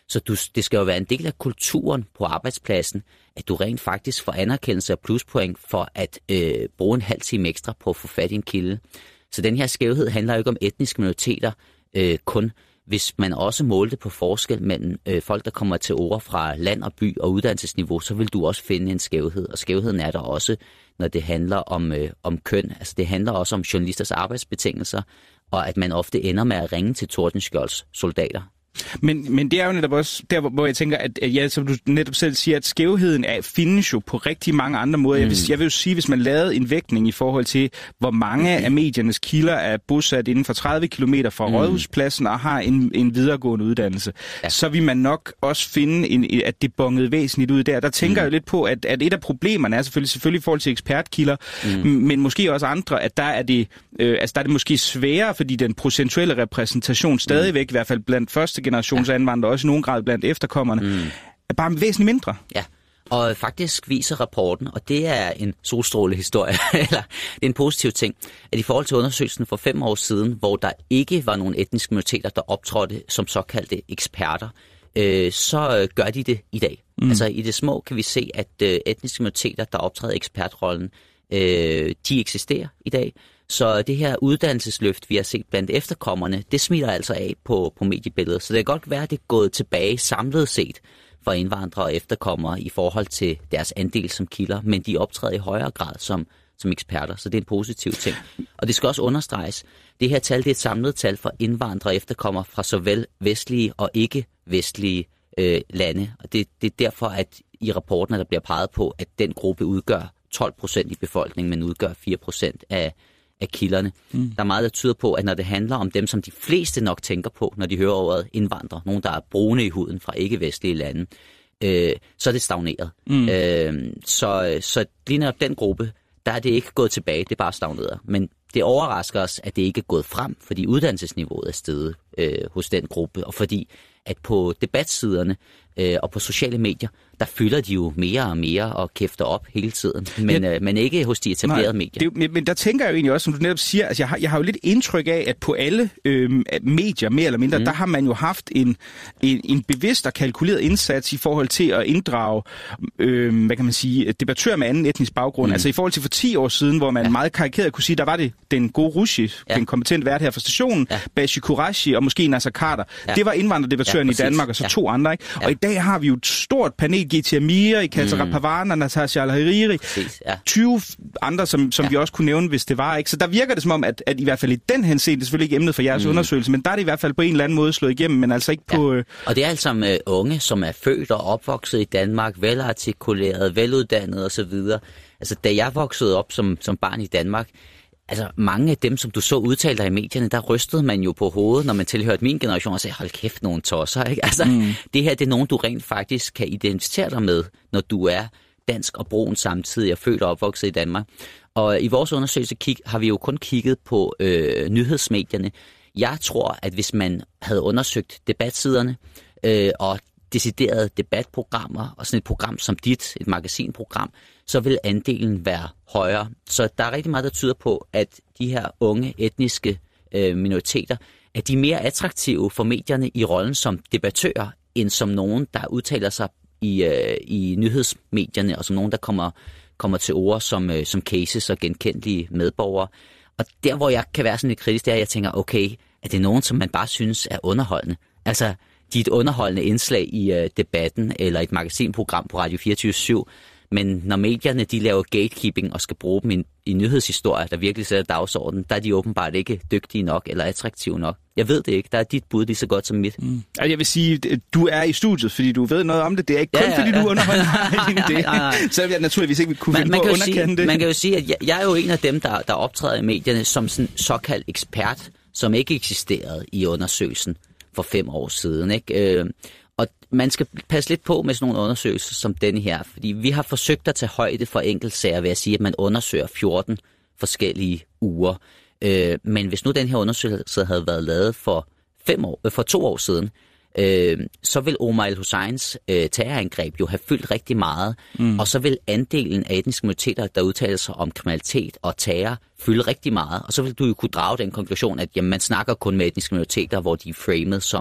Så du, det skal jo være en del af kulturen på arbejdspladsen, at du rent faktisk får anerkendelse og pluspoint for at øh, bruge en halv time ekstra på at få fat i en kilde. Så den her skævhed handler jo ikke om etniske minoriteter øh, kun. Hvis man også målte på forskel mellem øh, folk, der kommer til ord fra land og by og uddannelsesniveau, så vil du også finde en skævhed. Og skævheden er der også, når det handler om, øh, om køn. Altså det handler også om journalisters arbejdsbetingelser, og at man ofte ender med at ringe til Tordenskjolds soldater. Men, men det er jo netop også der, hvor jeg tænker, at, at ja, som du netop selv siger, at skævheden er, findes jo på rigtig mange andre måder. Mm. Jeg, vil, jeg vil jo sige, hvis man lavede en vægtning i forhold til, hvor mange af mediernes kilder er bosat inden for tredive kilometer fra mm. Rådhuspladsen og har en, en videregående uddannelse, ja. så vil man nok også finde, en, at det bongede væsentligt ud der. Der tænker mm. jeg jo lidt på, at, at et af problemerne er selvfølgelig, selvfølgelig i forhold til ekspertkilder, mm. men måske også andre, at der er det, øh, altså der er det måske sværere, fordi den procentuelle repræsentation stadigvæk, mm. i hvert fald blandt første generations anvandrere, også i nogen grad blandt efterkommerne, mm. er bare væsentligt mindre. Ja, og faktisk viser rapporten, og det er en solstrålehistorie, eller det er en positiv ting, at i forhold til undersøgelsen for fem år siden, hvor der ikke var nogen etniske minoriteter, der optrådte som såkaldte eksperter, øh, så gør de det i dag. Mm. Altså i det små kan vi se, at øh, etniske minoriteter, der optræder ekspertrollen, øh, de eksisterer i dag. Så det her uddannelsesløft, vi har set blandt efterkommerne, det smitter altså af på, på mediebilledet. Så det kan godt være, at det er gået tilbage samlet set for indvandrere og efterkommere i forhold til deres andel som kilder, men de optræder i højere grad som, som eksperter, så det er en positiv ting. Og det skal også understreges, det her tal det er et samlet tal for indvandrere og efterkommere fra såvel vestlige og ikke-vestlige øh, lande. Og det, det er derfor, at i rapporten der bliver peget på, at den gruppe udgør tolv procent i befolkningen, men udgør fire procent af af kilderne. Mm. Der er meget, der tyder på, at når det handler om dem, som de fleste nok tænker på, når de hører ordet indvandrere, nogen, der er brune i huden fra ikke-vestlige lande, øh, så er det stagneret. Mm. Øh, så, så lige når den gruppe, der er det ikke gået tilbage, det er bare stagneret. Men det overrasker os, at det ikke er gået frem, fordi uddannelsesniveauet er steget øh, hos den gruppe, og fordi at på debatsiderne øh, og på sociale medier, der fylder de jo mere og mere og kæfter op hele tiden, men, ja. øh, men ikke hos de etablerede Nej, medier. Det, men der tænker jeg jo egentlig også, som du netop siger, altså jeg har, jeg har jo lidt indtryk af, at på alle øh, medier, mere eller mindre, mm. der har man jo haft en, en, en bevidst og kalkuleret indsats i forhold til at inddrage, øh, hvad kan man sige, debattører med anden etnisk baggrund. Mm. Altså i forhold til for ti år siden, hvor man ja. meget karikeret kunne sige, der var det den gode Rushi, ja. den kompetente vært her fra stationen, ja. Bashi Qureshi og måske Nasser Carter. Ja. Det var indvandrerdebattøren ja, i Danmark, og så ja. to andre, ikke? Ja. Og i dag har vi jo et stort panel, G T Amir, Katara mm. Pavana, Natasha Al-Hariri, ja. tyve andre, som, som ja. vi også kunne nævne, hvis det var, ikke? Så der virker det som om, at, at i hvert fald i den henseende, det er selvfølgelig ikke emnet for jeres mm. undersøgelse, men der er det i hvert fald på en eller anden måde slået igennem, men altså ikke ja. på... Øh... Og det er altså med unge, som er født og opvokset i Danmark, velartikuleret, veluddannet osv. Altså, da jeg voksede op som, som barn i Danmark, altså mange af dem, som du så udtale dig i medierne, der rystede man jo på hovedet, når man tilhørte min generation og sagde, hold kæft, nogle tosser, ikke? Altså, mm. det her, det er nogen, du rent faktisk kan identificere dig med, når du er dansk og brun samtidig og født og opvokset i Danmark. Og i vores undersøgelse kig, har vi jo kun kigget på øh, nyhedsmedierne. Jeg tror, at hvis man havde undersøgt debatsiderne øh, og deciderede debatprogrammer og sådan et program som dit, et magasinprogram, så vil andelen være højere. Så der er rigtig meget, der tyder på, at de her unge etniske øh, minoriteter, at de er mere attraktive for medierne i rollen som debattører, end som nogen, der udtaler sig i, øh, i nyhedsmedierne, og som nogen, der kommer, kommer til ord som, øh, som cases og genkendelige medborgere. Og der, hvor jeg kan være sådan lidt kritisk, det er, at jeg tænker, okay, at det er nogen, som man bare synes er underholdende. Altså, de er et underholdende indslag i øh, debatten, eller et magasinprogram på Radio fireogtyve syv, men når medierne de laver gatekeeping og skal bruge dem i, i nyhedshistorier, der virkelig sætter dagsordenen, der er de åbenbart ikke dygtige nok eller attraktive nok. Jeg ved det ikke. Der er dit bud lige så godt som mit. Mm. Altså, jeg vil sige, du er i studiet, fordi du ved noget om det. Det er ikke kun, ja, ja, fordi ja. du underholder det. Nej, nej. Så jeg naturligvis ikke kunne finde man, man på at underkende sige, det. Man kan jo sige, at jeg, jeg er jo en af dem, der, der optræder i medierne som sådan såkaldt ekspert, som ikke eksisterede i undersøgelsen for fem år siden, ikke? Øh, og man skal passe lidt på med sådan nogle undersøgelser som denne her, fordi vi har forsøgt at tage højde for enkeltsager ved at sige, at man undersøger fjorten forskellige uger. Øh, men hvis nu den her undersøgelse havde været lavet for, fem år, øh, for to år siden, øh, så vil Omar El-Husseins øh, terrorangreb jo have fyldt rigtig meget, mm. og så vil andelen af etniske minoriteter, der udtaler sig om kriminalitet og terror, fylde rigtig meget, og så vil du jo kunne drage den konklusion, at jamen, man snakker kun med etniske minoriteter, hvor de er framet som,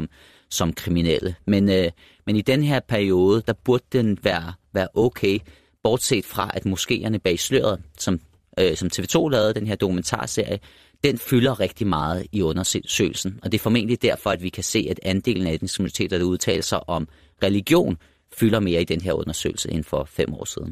som kriminelle. Men, øh, men i den her periode, der burde den være, være okay, bortset fra, at moskéerne bag sløret, som, øh, som T V to lavede, den her dokumentarserie, den fylder rigtig meget i undersøgelsen. Og det er formentlig derfor, at vi kan se, at andelen af etniske minoriteter, der udtaler sig om religion, fylder mere i den her undersøgelse end for fem år siden.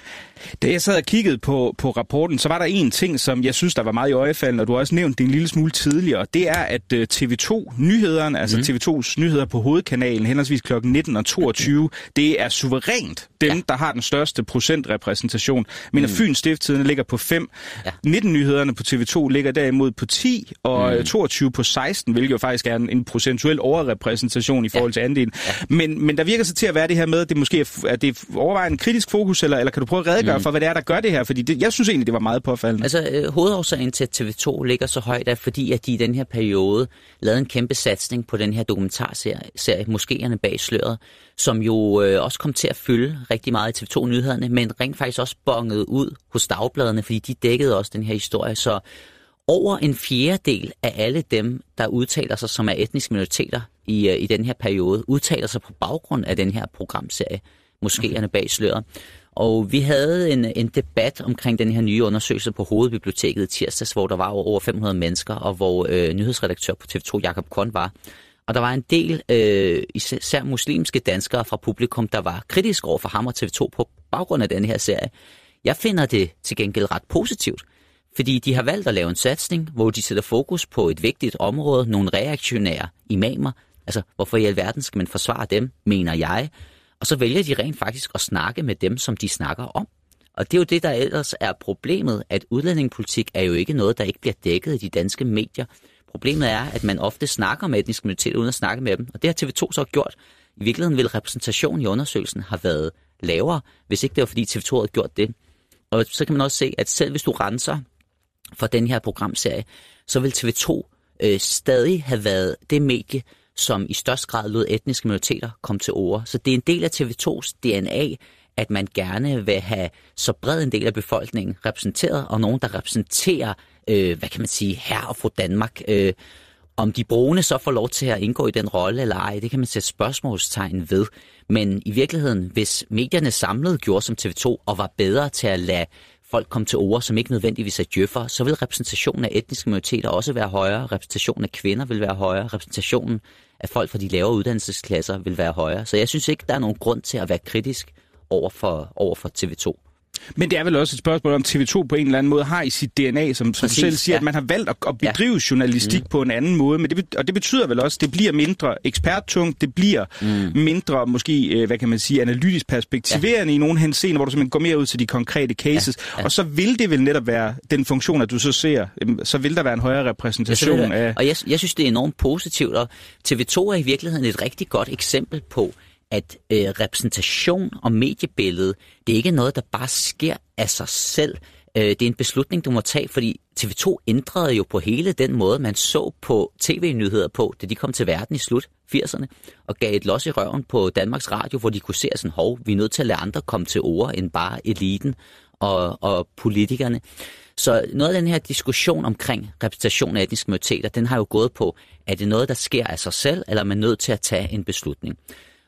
Da jeg sad og kiggede på, på rapporten, så var der en ting, som jeg synes, der var meget i øjefaldende, og du har også nævnt det en lille smule tidligere. Det er, at T V to-nyhederne, altså mm. T V tos nyheder på hovedkanalen, henholdsvis klokken nitten og toogtyve, det er suverænt dem, ja. der har den største procentrepræsentation. Men mm. Fyns Stiftstidende ligger på fem. Ja. nitten-nyhederne på T V to ligger derimod på ti, og mm. toogtyve på seksten, hvilket jo faktisk er en, en procentuel overrepræsentation i forhold ja. til andelen. Ja. Men, men der virker så til at være det her med, at det måske er, er det overvejende kritisk fokus, eller, eller kan du prøve at redegøre mm. for, hvad det er, der gør det her? Fordi det, jeg synes egentlig, det var meget påfaldende. Altså, øh, hovedårsagen til, at T V to ligger så højt, er fordi, at de i den her periode lavede en kæmpe satsning på den her dokumentarserie, Moskéerne bag sløret, som jo øh, også kom til at fylde rigtig meget i T V to-nyhederne, men rent faktisk også bongede ud hos dagbladene, fordi de dækkede også den her historie. Så over en fjerdedel af alle dem, der udtaler sig, som er etniske minoriteter i, øh, i den her periode, udtaler sig på baggrund af den her programserie, Moskéerne bag sløret. Og vi havde en, en debat omkring den her nye undersøgelse på Hovedbiblioteket i tirsdags, hvor der var over fem hundrede mennesker, og hvor øh, nyhedsredaktør på T V to, Jakob Korn, var. Og der var en del, øh, især muslimske danskere fra publikum, der var kritisk over for ham og T V to på baggrund af den her serie. Jeg finder det til gengæld ret positivt, fordi de har valgt at lave en satsning, hvor de sætter fokus på et vigtigt område, nogle reaktionære imamer. Altså, hvorfor i alverden skal man forsvare dem, mener jeg. Og så vælger de rent faktisk at snakke med dem, som de snakker om. Og det er jo det, der ellers er problemet, at udlændingepolitik er jo ikke noget, der ikke bliver dækket i de danske medier. Problemet er, at man ofte snakker med etniske minoriteter uden at snakke med dem. Og det har T V to så gjort. I virkeligheden ville repræsentationen i undersøgelsen have været lavere, hvis ikke det var fordi T V to havde gjort det. Og så kan man også se, at selv hvis du renser for den her programserie, så vil T V to øh, stadig have været det medie, som i størst grad lod etniske minoriteter komme til ord. Så det er en del af T V tos D N A, at man gerne vil have så bred en del af befolkningen repræsenteret, og nogen, der repræsenterer, øh, hvad kan man sige, herre og fru Danmark. Øh, om de brune så får lov til at indgå i den rolle eller ej, det kan man sætte spørgsmålstegn ved. Men i virkeligheden, hvis medierne samlet gjorde som T V to og var bedre til at lade folk komme til ord, som ikke nødvendigvis er djøffer, så vil repræsentationen af etniske minoriteter også være højere, repræsentationen af kvinder vil være højere, repræsentationen af folk fra de lavere uddannelsesklasser vil være højere. Så jeg synes ikke, der er nogen grund til at være kritisk over for, over for T V to. Men det er vel også et spørgsmål om T V to på en eller anden måde har i sit D N A, som, som du selv siger, ja. At man har valgt at, at bedrive ja. journalistik mm. på en anden måde. Men det, og det betyder vel også, at det bliver mindre eksperttungt, det bliver mm. mindre, måske, hvad kan man sige, analytisk perspektiverende ja. i nogle henseender, hvor du simpelthen går mere ud til de konkrete cases. Ja. Ja. Og så vil det vel netop være den funktion, at du så ser, så vil der være en højere repræsentation ja, af... Og jeg, jeg synes, det er enormt positivt, og T V to er i virkeligheden et rigtig godt eksempel på, at øh, repræsentation og mediebillede, det er ikke noget, der bare sker af sig selv. Øh, det er en beslutning, du må tage, fordi T V to ændrede jo på hele den måde, man så på tv-nyheder på, da de kom til verden i slut firserne, og gav et los i røven på Danmarks Radio, hvor de kunne se sådan, hov, vi er nødt til at lade andre komme til ord, end bare eliten og, og politikerne. Så noget af den her diskussion omkring repræsentation af etniske minoriteter, den har jo gået på, er det noget, der sker af sig selv, eller er man nødt til at tage en beslutning?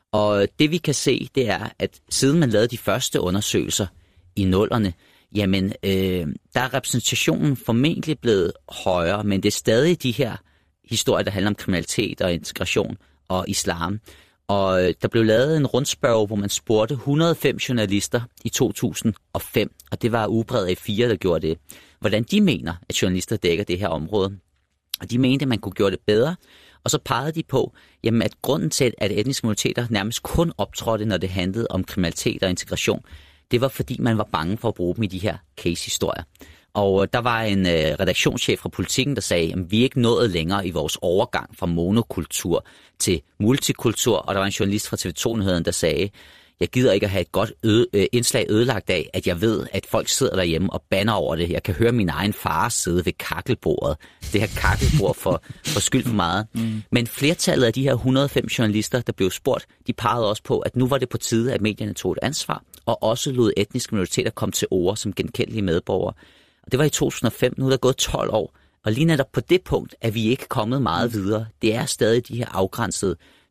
Og det vi kan se, det er, at siden man lavede de første undersøgelser i nullerne, jamen øh, der er repræsentationen formentlig blevet højere, men det er stadig de her historier, der handler om kriminalitet og integration og islam. Og der blev lavet en rundspørge, hvor man spurgte et hundrede og fem journalister i to tusind og fem, og det var Ugebrevet A fire, der gjorde det, hvordan de mener, at journalister dækker det her område. Og de mente, at man kunne gøre det bedre. Og så pegede de på, jamen, at grunden til, at etniske minoriteter nærmest kun optrådte, når det handlede om kriminalitet og integration, det var fordi, man var bange for at bruge dem i de her case-historier. Og der var en øh, redaktionschef fra Politikken, der sagde, at vi er ikke nået længere i vores overgang fra monokultur til multikultur. Og der var en journalist fra T V to-nyheden, der sagde, jeg gider ikke at have et godt øde, øh, indslag ødelagt af, at jeg ved, at folk sidder derhjemme og banner over det. Jeg kan høre min egen far sidde ved kakkelbordet. Det her kakkelbord for, for skyld for meget. Mm. Men flertallet af de her et hundrede og fem journalister, der blev spurgt, de pegede også på, at nu var det på tide, at medierne tog et ansvar, og også lod etniske minoriteter komme til ord som genkendelige medborgere. Og det var i to tusind og fem, nu er der gået tolv år. Og lige netop på det punkt er vi ikke kommet meget videre. Det er stadig de her afgrænsede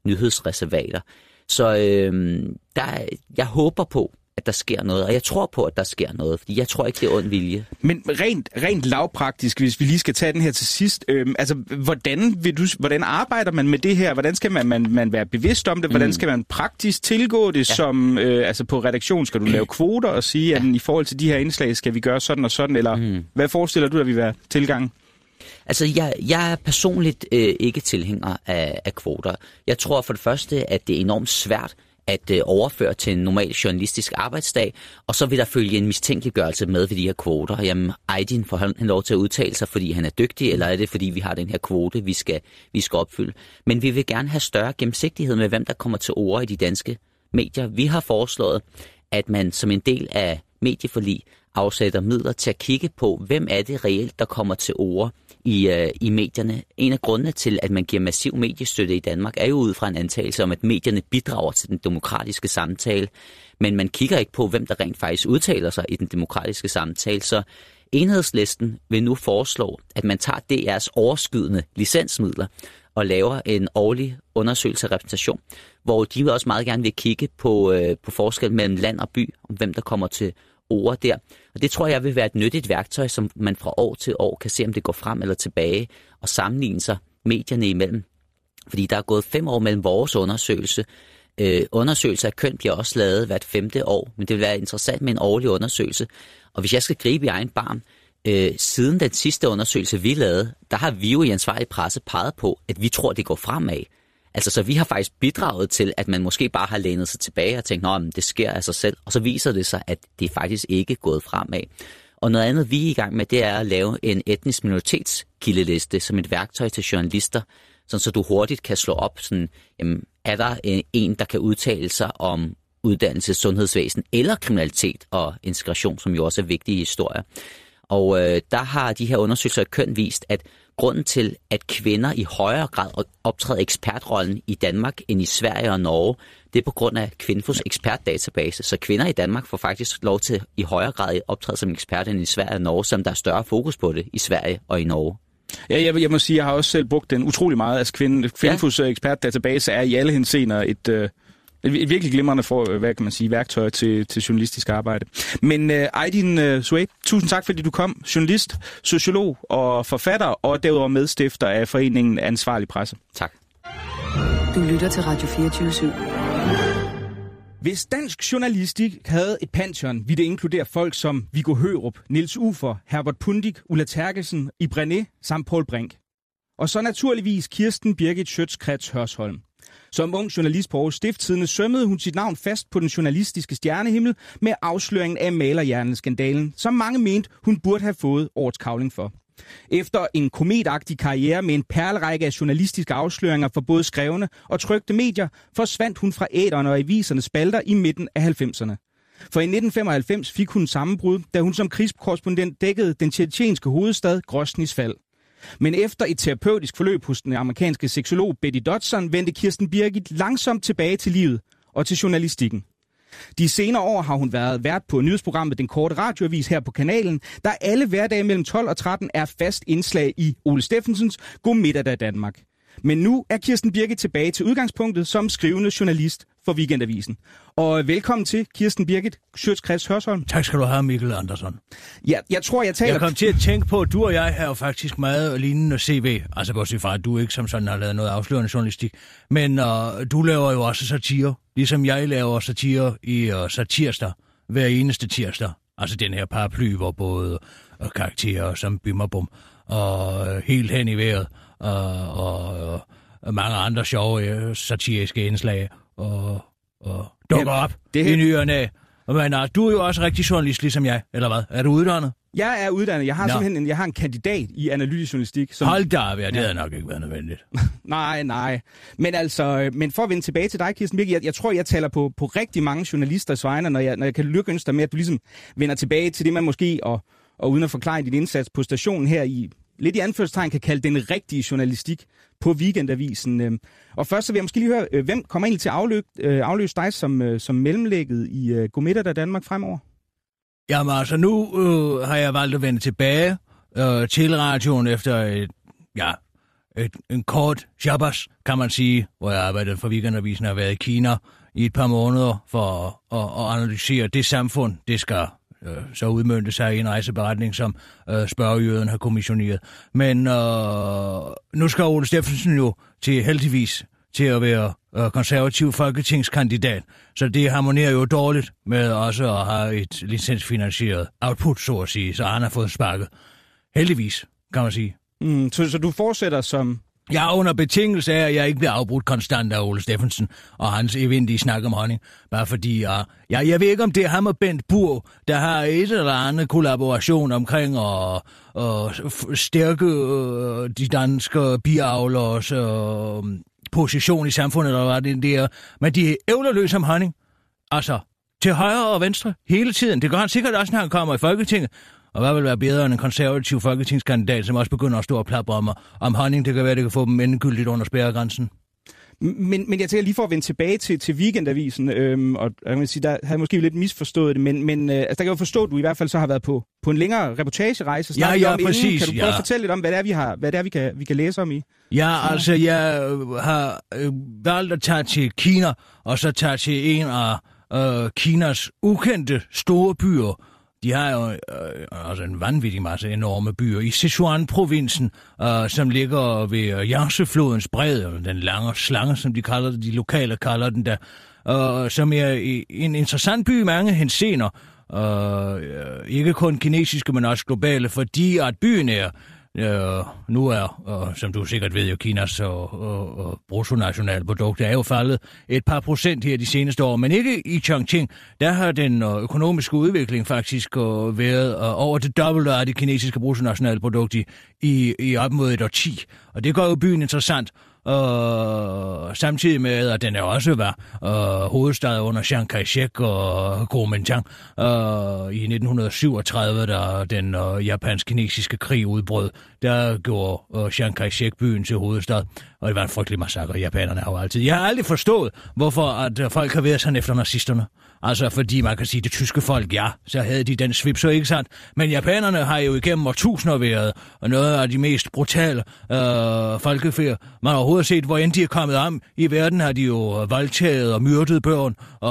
nyhedsreservater. Så øh, der, jeg håber på, at der sker noget, og jeg tror på, at der sker noget, fordi jeg tror ikke, det er ond vilje. Men rent, rent lavpraktisk, hvis vi lige skal tage den her til sidst, øh, altså hvordan, vil du, hvordan arbejder man med det her? Hvordan skal man, man, man være bevidst om det? Hvordan skal man praktisk tilgå det? Ja. Som, øh, altså på redaktion skal du lave kvoter og sige, at ja. i forhold til de her indslag skal vi gøre sådan og sådan, eller mm. hvad forestiller du dig, vil være tilgangen? Altså, jeg, jeg er personligt øh, ikke tilhænger af, af kvoter. Jeg tror for det første, at det er enormt svært at øh, overføre til en normal journalistisk arbejdsdag, og så vil der følge en mistænkeliggørelse med ved de her kvoter. Jamen, Aydin, får han lov til at udtale sig, fordi han er dygtig, eller er det, fordi vi har den her kvote, vi skal, vi skal opfylde? Men vi vil gerne have større gennemsigtighed med, hvem der kommer til ord i de danske medier. Vi har foreslået, at man som en del af medieforlig afsætter midler til at kigge på, hvem er det reelt, der kommer til ord i, øh, i medierne. En af grundene til, at man giver massiv mediestøtte i Danmark, er jo ud fra en antagelse om, at medierne bidrager til den demokratiske samtale, men man kigger ikke på, hvem der rent faktisk udtaler sig i den demokratiske samtale. Så Enhedslisten vil nu foreslå, at man tager D R's overskydende licensmidler og laver en årlig undersøgelse af repræsentation, hvor de også meget gerne vil kigge på, øh, på forskel mellem land og by, om hvem der kommer til ord der. Og det tror jeg vil være et nyttigt værktøj, som man fra år til år kan se, om det går frem eller tilbage, og sammenligne sig medierne imellem. Fordi der er gået fem år mellem vores undersøgelse. Øh, undersøgelser af køn bliver også lavet hvert femte år, men det vil være interessant med en årlig undersøgelse. Og hvis jeg skal gribe i egen barm, øh, siden den sidste undersøgelse, vi lavede, der har vi jo i ansvarlig presse peget på, at vi tror, det går fremad. Altså, så vi har faktisk bidraget til, at man måske bare har lænet sig tilbage og tænkt, nå, men det sker af sig selv. Og så viser det sig, at det faktisk ikke er gået fremad. Og noget andet, vi er i gang med, det er at lave en etnisk minoritetskildeliste som et værktøj til journalister, sådan så du hurtigt kan slå op, sådan, jamen, er der en, der kan udtale sig om uddannelse, sundhedsvæsen eller kriminalitet og integration, som jo også er vigtige historier. Og øh, der har de her undersøgelser af køn vist, at grunden til, at kvinder i højere grad optræder ekspertrollen i Danmark end i Sverige og Norge, det er på grund af Kvinfos ekspertdatabase. Så kvinder i Danmark får faktisk lov til i højere grad at optræde som eksperter end i Sverige og Norge, som der er større fokus på det i Sverige og i Norge. Ja, jeg, jeg må sige, jeg har også selv brugt den utrolig meget. Altså Kvinfos ja. ekspertdatabase er i alle henseender et... Øh Et virkelig glimrende for, hvad kan man sige, værktøj til, til journalistisk arbejde. Men uh, Aydin uh, Souei, tusind tak, fordi du kom. Journalist, sociolog og forfatter, og derudover medstifter af foreningen Ansvarlig Presse. Tak. Du lytter til Radio fireogtyve syv. Hvis dansk journalistik havde et pantheon, ville det inkludere folk som Viggo Hørup, Niels Uffer, Herbert Pundik, Ulla Terkelsen, Ibrené samt Poul Brink. Og så naturligvis Kirsten Birgit Schiøtz-Kretz Hørsholm. Som ung journalist på Aarhus Stiftstidende sømmede hun sit navn fast på den journalistiske stjernehimmel med afsløringen af malerhjerneskandalen, som mange mente, hun burde have fået årets kavling for. Efter en kometagtig karriere med en perlerække af journalistiske afsløringer for både skrevne og trykte medier, forsvandt hun fra æterne og avisernes spalter i midten af halvfemserne. For i nitten femoghalvfems fik hun sammenbrud, da hun som krigskorrespondent dækkede den tjetjenske hovedstad Grosnys fald. Men efter et terapeutisk forløb hos den amerikanske seksolog Betty Dodson, vendte Kirsten Birgit langsomt tilbage til livet og til journalistikken. De senere år har hun været vært på nyhedsprogrammet Den Korte Radioavis her på kanalen, der alle hverdage mellem tolv og tretten er fast indslag i Ole Steffensens God middag af Danmark. Men nu er Kirsten Birgit tilbage til udgangspunktet som skrivende journalist for Weekendavisen. Og velkommen til, Kirsten Birgit Schiøtz-Kretz Hørsholm. Tak skal du have, Mikkel Andersen. Ja, jeg tror, jeg taler... Jeg kom til at tænke på, at du og jeg har jo faktisk meget lignende C V. Altså bortset fra, at du ikke som sådan har lavet noget afslørende journalistik. Men uh, du laver jo også satire, ligesom jeg laver satire i uh, Satirsdag hver eneste tirsdag. Altså den her paraply, hvor både uh, karakterer som Bimmerbum og uh, helt hen i vejret og, og, og mange andre sjove uh, satiriske indslag og, og dukker ja, op det... i ny og næ. Men uh, du er jo også rigtig journalist, ligesom jeg, eller hvad? Er du uddannet? Jeg er uddannet. Jeg har Nå. simpelthen en, jeg har en kandidat i analytisk journalistik. Som... Hold da op, ja, det ja. havde nok ikke været nødvendigt. nej, nej. Men altså, men for at vende tilbage til dig, Kirsten Birgit, jeg, jeg tror, jeg taler på, på rigtig mange journalisters vegne, når jeg, når jeg kan lykkeønske dig med, at du ligesom vender tilbage til det, man måske, og, og uden at forklare din indsats på stationen her i, lidt i anførselstegn, kan kalde den rigtige journalistik på Weekendavisen. Og først så vil jeg måske lige høre, hvem kommer egentlig til at afløse, afløse dig som, som mellemlægget i God middag af Danmark fremover? Jamen altså, nu øh, har jeg valgt at vende tilbage øh, til radioen efter et, ja, et, en kort shabbas, kan man sige, hvor jeg arbejdede for Weekendavisen og har været i Kina i et par måneder for at, at, at analysere det samfund, det skal øh, så udmønte sig i en rejseberetning, som øh, spørgejøden har kommissioneret. Men øh, nu skal Ole Steffensen jo til heldigvis til at være øh, konservativ folketingskandidat, så det harmonerer jo dårligt med også at have et licensfinansieret output, så at sige, så han har fået sparket. Heldigvis, kan man sige. Mm, så, så du fortsætter som... Jeg er under betingelse af, at jeg ikke bliver afbrudt konstant af Ole Steffensen og hans evindelige snak om honning. Bare fordi, uh, jeg, jeg ved ikke, om det er ham og Bent Burg, der har et eller andet kollaboration omkring at uh, stærke uh, de danske biavlers uh, position i samfundet, eller hvad det er. Men de er ævlerløse om honning. Altså, til højre og venstre hele tiden. Det gør han sikkert også, når han kommer i Folketinget. Og hvad vil være bedre end en konservativ folketingskandidat, som også begynder at stå og plapre om, om honning? Det kan være, det kan få dem endegyldigt under spærregrænsen. Men, men jeg tænker lige for at vende tilbage til, til Weekendavisen, øhm, og jeg kan sige, der har jeg måske lidt misforstået det, men, men øh, altså, der kan jo forstå, at du i hvert fald så har været på, på en længere reportagerejse. Ja, ja, om præcis. Inden. Kan du prøve ja. at fortælle lidt om, hvad det er, vi, har, hvad det er, vi, kan, vi kan læse om i? Ja, altså, jeg har øh, valgt at tage til Kina, og så tage til en af øh, Kinas ukendte store byer. De har jo øh, altså en vanvittig masse enorme byer i Sichuan-provinsen, øh, som ligger ved Yangtze-flodens bred, eller den lange slange, som de kalder det, de lokale kalder den der, øh, som er en interessant by i mange henseender, øh, ikke kun kinesiske, men også globale, fordi at byen er Øh, nu er, øh, som du sikkert ved, jo Kinas øh, øh, bruttonationalprodukt er jo faldet et par procent her de seneste år, men ikke i Chongqing. Der har den øh, økonomiske udvikling faktisk øh, været øh, over det dobbelte af det kinesiske bruttonationalprodukt i, i, i op mod et årti. Og det gør jo byen interessant. Uh, samtidig med, at den er også var uh, hovedstad under Chiang Kai-shek og Kuomintang uh, i nitten syvogtredive, da den uh, japansk-kinesiske krig udbrød. Der gjorde uh, Chiang Kai-shek byen til hovedstad, og det var en frygtelig massakre. Japanerne har jo altid. Jeg har aldrig forstået, hvorfor at uh, folk har været sådan efter nazisterne. Altså, fordi man kan sige, det tyske folk, ja, så havde de den svip, så ikke sandt. Men japanerne har jo igennem årtusinder været noget af de mest brutale øh, folkefærd, man har overhovedet set. Hvor end de er kommet om i verden, har de jo voldtaget og myrdet børn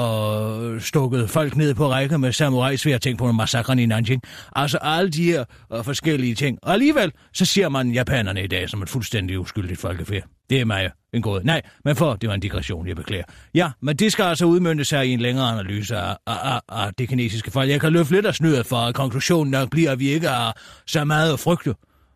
og stukket folk ned på række med samurai-sværd. Tænk på en massakren i Nanjing. Altså, alle de her øh, forskellige ting. Og alligevel, så ser man japanerne i dag som et fuldstændig uskyldigt folkefærd. Det er mig en god. Nej, men for, det var en digression, jeg beklager. Ja, men det skal altså udmønte sig i en længere analyse af, af, af det kinesiske folk. Jeg kan løfte lidt af snydet for, at konklusionen nok bliver, at vi ikke har så meget at frygte.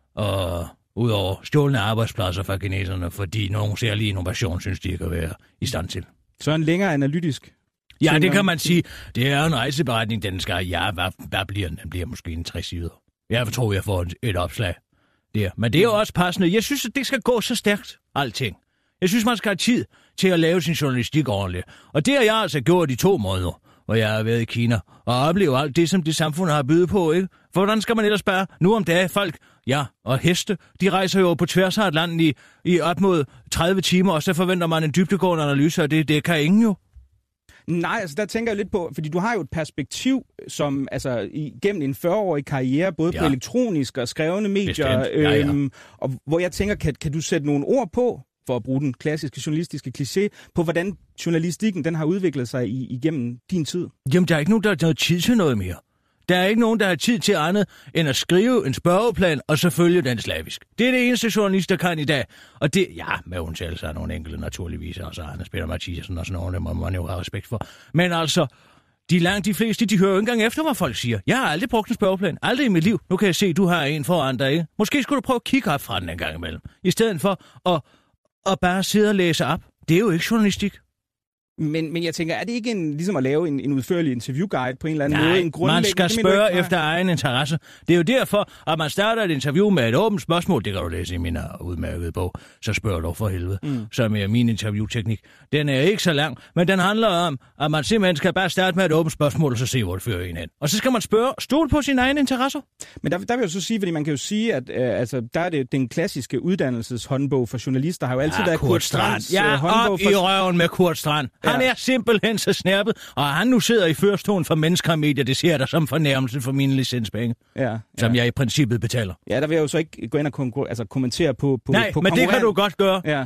Og udover stjålne arbejdspladser fra kineserne, fordi nogen særlig innovation synes de ikke at være i stand til. Så en længere analytisk? Ja, det kan man sige. Det er en rejseberetning, den skal, ja, hvad, hvad bliver den? Den bliver måske en tres sider. Jeg tror, jeg får et, et opslag der. Men det er jo også passende. Jeg synes, at det skal gå så stærkt, alting. Jeg synes, man skal have tid til at lave sin journalistik ordentligt. Og det har jeg altså gjort i to måneder, hvor jeg har været i Kina, og oplever alt det, som det samfund har bydet på, ikke? For hvordan skal man ellers bare, nu om dagen, folk, ja, og heste, de rejser jo på tværs af Atlanten i, i op mod tredive timer, og så forventer man en dybdegående analyse, og det, det kan ingen jo. Nej, altså der tænker jeg lidt på, fordi du har jo et perspektiv, som altså igennem en fyrre-årig karriere, både ja. på elektroniske og skrevne medier, ja, ja. Øhm, og hvor jeg tænker, kan, kan du sætte nogle ord på, for at bruge den klassiske journalistiske kliché, på hvordan journalistikken den har udviklet sig i, igennem din tid? Jamen, der er ikke nogen, der har noget tid til noget mere. Der er ikke nogen, der har tid til andet end at skrive en spørgeplan, og så følge den slavisk. Det er det eneste journalist, der kan i dag. Og det, ja, med undtagelse af nogle enkelte naturligvis, altså Anders Peter Mathiesen og sådan noget, det må man jo have respekt for. Men altså, de langt de fleste, de hører jo ikke engang efter, hvad folk siger. Jeg har aldrig brugt en spørgeplan. Aldrig i mit liv. Nu kan jeg se, du har en foran dig, ikke? Måske skulle du prøve at kigge op fra den en gang imellem. I stedet for at, at bare sidde og læse op. Det er jo ikke journalistik. Men, men jeg tænker, er det ikke en, ligesom at lave en, en udførlig interviewguide på en eller anden Nej, måde? En man skal spørge efter egen interesse. Det er jo derfor, at man starter et interview med et åbent spørgsmål. Det kan du læse i min udmærkede bog. Så spørger du for helvede, mm. som er min interviewteknik. Den er ikke så lang, men den handler om, at man simpelthen skal bare starte med et åbent spørgsmål, og så se, hvor det fører en hen. Og så skal man spørge, stol på sine egne interesser. Men der, der vil jeg så sige, fordi man kan jo sige, at øh, altså, der er det den klassiske uddannelseshåndbog for journalister, har jo altid ja, været Kurt Strands ja, håndbog. Op for... i røven med Kurt Strand. Han er simpelthen så snærpet, og han nu sidder i førstolen for mennesker og medier, det ser der som fornærmelse for mine licenspenge, ja, ja. som jeg i princippet betaler. Ja, der vil jeg jo så ikke gå ind og konkur- altså, kommentere på, på Nej, på men det kan du godt gøre. Ja.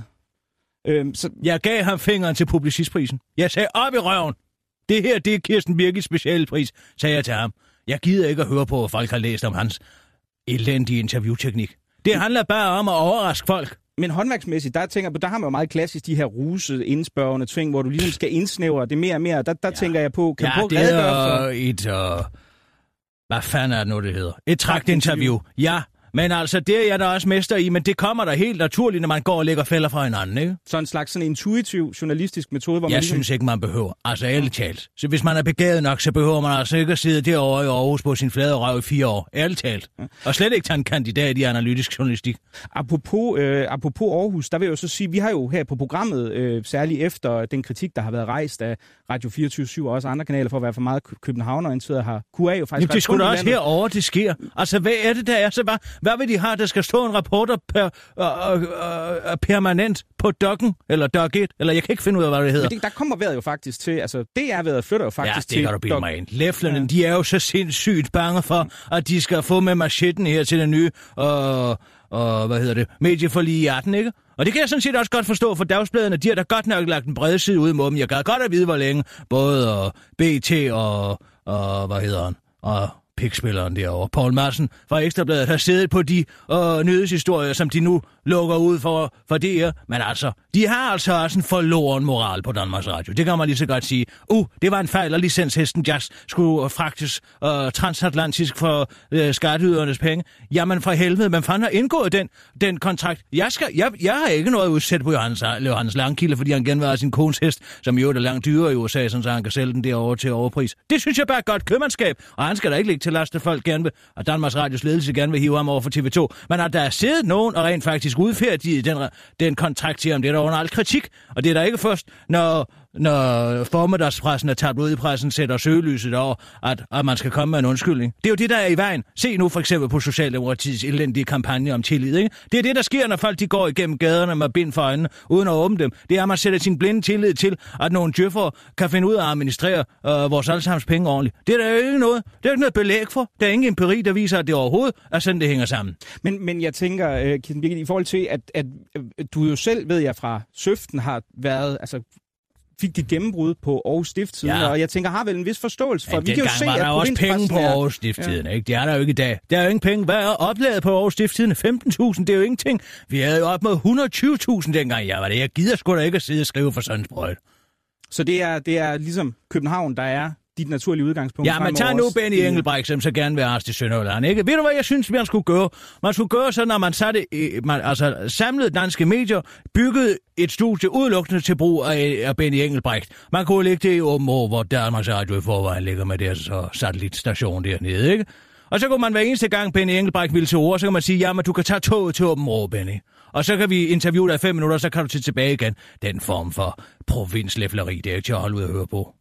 Øhm, så... Jeg gav ham fingeren til publicistprisen. Jeg sagde op i røven. Det her, det er Kirsten Birgits specialpris, sagde jeg til ham. Jeg gider ikke at høre på, hvad folk har læst om hans elendige interviewteknik. Det handler bare om at overraske folk. Men håndværksmæssigt, der tænker jeg på, der har man jo meget klassisk de her rusede, indspørgende ting, hvor du ligesom skal indsnævre det mere og mere. Der, der ja. tænker jeg på, kan ja, du det er for... et... Uh... Hvad fanden er det nu, det hedder? Et tragtinterview. Ja, men altså, det er jeg da også mester i, men det kommer da helt naturligt, når man går og lægger fælder fra hinanden, ikke? Så en slags sådan intuitiv journalistisk metode, hvor jeg man ligesom... synes ikke, man behøver. Altså, ærligt talt. Så hvis man er begavet nok, så behøver man altså ikke at sidde derovre i Aarhus på sin flade røv i fire år. Ærligt talt. Ja. Og slet ikke tage en kandidat i analytisk journalistik. Apropos, øh, apropos Aarhus, der vil jeg jo så sige, vi har jo her på programmet, øh, særligt efter den kritik, der har været rejst af Radio fireogtyve syv og også andre kanaler for at være for meget københavnerienteret, har Q A jo faktisk... Jamen, det skulle da også herovre, det sker. Altså, hvad er det, der er? Så hvad, hvad vil de have? Der skal stå en reporter per, øh, øh, øh, permanent på dokken, eller dok et, eller jeg kan ikke finde ud af, hvad det hedder. Men det, der kommer vejret jo faktisk til, altså D R-vejret flytter jo faktisk til... Ja, det kan du bilde mig ind. Læflerne, ja. De er jo så sindssygt bange for, at de skal få med machetten her til den nye, og, og hvad hedder det, medieforlig i atten, ikke? Og det kan jeg sådan set også godt forstå, for dagsbladene, de har da godt nok lagt en bred side ud mod dem. Jeg kan godt at vide, hvor længe både og B T og, og hvad hedder han, og pikspilleren derovre, Poul Madsen fra Ekstrabladet, har siddet på de øh, nyhedshistorier, som de nu lukker ud for, for det her. Men altså, de har altså også en forloren moral på Danmarks Radio. Det kan man lige så godt sige. Uh, det var en fejl, at licenshesten Jazz skulle fragtes øh, transatlantisk for øh, skatteydernes penge. Jamen for helvede, man fanden har indgået den, den kontrakt. Jeg, skal, jeg, jeg har ikke noget udsæt på Johannes, Johannes Langkilde, fordi han genværer sin kones hest, som jo er langt dyrere i U S A, så han kan sælge den derovre til overpris. Det synes jeg bare er godt købmandskab, og han skal da ikke ligge til last, at folk gerne vil, og Danmarks Radios ledelse gerne vil hive ham over for T V to. Men at der er siddet nogen og rent faktisk udfærdiget den, den kontrakt til ham, det er der under al kritik. Og det er der ikke først, når, når formiddagspressen er tabt ud i pressen, sætter søgelyset over, at, at man skal komme med en undskyldning. Det er jo det, der er i vejen. Se nu for eksempel på Socialdemokratiets elendige kampagne om tillid, ikke? Det er det, der sker, når folk de går igennem gaderne med bind for øjnene, uden at åbne dem. Det er, at man sætter sin blinde tillid til, at nogle djøffere kan finde ud af at administrere øh, vores allesammens penge ordentligt. Det er der jo ikke noget. Det er ikke noget belæg for. Der er ingen empiri, der viser, at det overhovedet er sådan, det hænger sammen. Men, men jeg tænker, uh, Kirsten Birgit, i forhold til, at, at uh, du jo selv, ved jeg, fra Søften har været, altså fik dit gennembrud på Aarhus Stiftstidende, ja. Og jeg tænker, har vel en vis forståelse for, ja, vi kan jo se, var der at også penge på Aarhus Stiftstidende, ja. Ikke? Det er der jo ikke i dag. Der er jo ingen penge. Hvad er opladet på Aarhus Stiftstidende? femten tusind, det er jo ingenting. Vi havde jo op mod et hundrede og tyve tusind dengang jeg var det. Jeg gider sgu da ikke at sidde og skrive for sådan en sprøjt. Så det er, det er ligesom København, der er dit naturlige udgangspunkt. Ja, men tag nu Benny Engelbrecht, som så gerne vil arrest i Sønderjylland, ikke? Ved du, hvad jeg synes, man skulle gøre? Man skulle gøre så, når man satte, man, altså samlede danske medier, byggede et studie udelukkende til brug af, af Benny Engelbrecht. Man kunne lægge det i Åben Å, hvor Danmarks Radio i forvejen ligger med deres satellitstation dernede, ikke? Og så kunne man hver eneste gang, Benny Engelbrecht ville til ord, så kan man sige, ja, men du kan tage toget til Åben Å, Benny. Og så kan vi interviewe dig i fem minutter, så kan du til tilbage igen. Den form for provinslæfleri, det er ikke til at holde ud at høre på.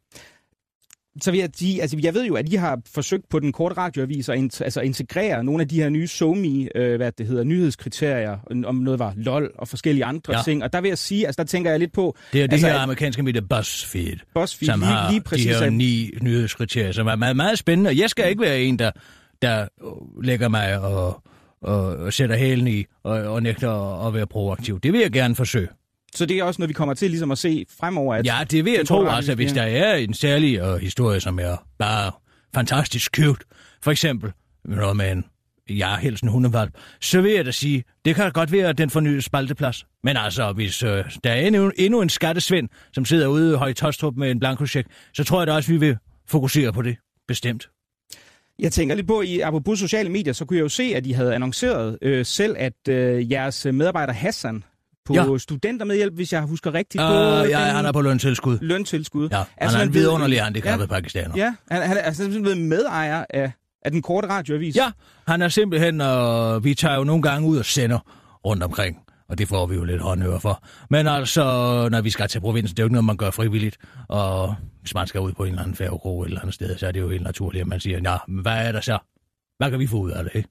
Så vil jeg sige, altså jeg ved jo, at I har forsøgt på den korte radioavis at int- altså integrere nogle af de her nye SoMe, øh, hvad det hedder, nyhedskriterier, om noget var LOL og forskellige andre ja. ting. Og der vil jeg sige, altså der tænker jeg lidt på... Det er det altså, her amerikanske medie BuzzFeed, BuzzFeed som lige, har lige præcis, de her ni nyhedskriterier, som er meget, meget spændende. Jeg skal ikke være en, der, der lægger mig og, og, og sætter hælen i og, og nægter at være proaktiv. Det vil jeg gerne forsøge. Så det er også noget, vi kommer til ligesom at se fremover? At ja, det vil jeg tro, altså hvis der er en særlig uh, historie, som er bare fantastisk cute, for eksempel noget med en, ja, helst en hundevalp, så vil jeg da sige, det kan godt være, at den fornyede spalteplads. Men altså, hvis uh, der er endnu, endnu en skattesvend, som sidder ude i Høje Taastrup med en blankocheck, så tror jeg da også, vi vil fokusere på det, bestemt. Jeg tænker lidt på, i apropos sociale medier, så kunne jeg jo se, at I havde annonceret øh, selv, at øh, jeres medarbejder Hassan, på ja. studentermedhjælp, hvis jeg husker rigtigt. Uh, på ja, den... han er på løntilskud. Løntilskud. Ja, altså, han er en vidunderlig handicappet ja. pakistaner. Ja, han, han er altså simpelthen medejer af, af den korte radioavis. Ja, han er simpelthen, og uh, vi tager jo nogle gange ud og sender rundt omkring, og det får vi jo lidt håndhør for. Men altså, når vi skal til provinsen, det er jo ikke noget, man gør frivilligt, og hvis man skal ud på en eller anden færgekro et eller andet sted, så er det jo helt naturligt, at man siger, ja, men hvad er der så? Hvad kan vi få ud af det, ikke?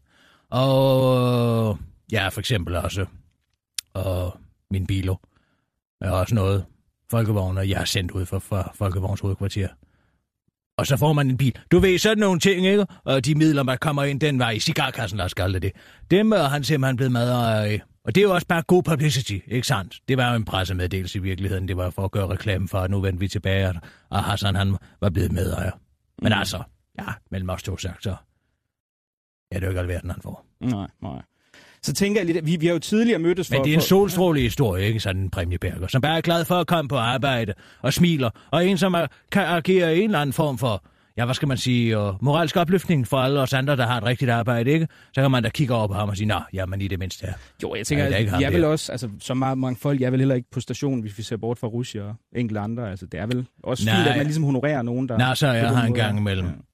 Og ja, for eksempel også, og min bilo er også noget folkevogn, og jeg er sendt ud fra, fra Folkevogns hovedkvarter. Og så får man en bil. Du ved, sådan nogle ting, ikke? Og de midler, man kommer ind den vej i cigarkassen, der skal det. Dem er han simpelthen blevet madret af. Og det er jo også bare god publicity, ikke sandt? Det var jo en pressemeddelelse i virkeligheden. Det var for at gøre reklame for, at nu vendte vi tilbage, og Hassan, han var blevet medejer. Men mm. altså, ja, mellem os to sagt, så ja, det er jo ikke alverden, han får. Nej, nej. Så tænker jeg lidt, at vi, vi har jo tidligere mødtes for... Men det er en solstråle historie, ikke? Sådan en præmiebærker, som bare er glad for at komme på arbejde og smiler. Og en, som er, kan agere i en eller anden form for, ja, hvad skal man sige, uh, moralsk opløftning for alle os andre, der har et rigtigt arbejde, ikke? Så kan man da kigge over på ham og sige, nå, jamen i det mindste her. Jo, jeg tænker, at jeg vil også, altså så meget mange folk, jeg vil heller ikke på stationen, hvis vi ser bort fra Russia og enkelte andre. Altså det er vel også fint, at man ligesom honorerer nogen, der... Nej, så er jeg har en gang imellem. Ja.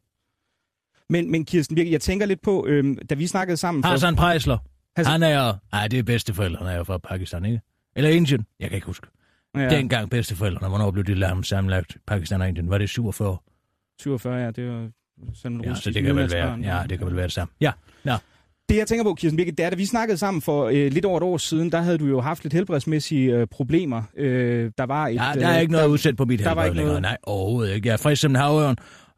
Men, men Kirsten Birke, jeg tænker lidt på, øhm, da vi snakkede sammen... For... Hassan Preisler. Han er jo... Ej, det er bedsteforældre, han er jo fra Pakistan, ikke? Eller Indien. Jeg kan ikke huske. Ja. Dengang bedsteforældrene, hvornår blev det larm sammenlagt Pakistan og Indien? Var det syvogfyrre? syvogfyrre, ja. Det var sådan en ja, russisk... så det kan vel være, ja, det kan vel være det samme. Ja, ja. Det jeg tænker på, Kirsten Birke, det er, da vi snakkede sammen for øh, lidt over et år siden, der havde du jo haft lidt helbredsmæssige øh, problemer. Øh, der var et... Ja, der er ikke noget udsat på mit helbred længere. Noget... Nej, overhovedet ikke. Jeg er frisk som en havørn,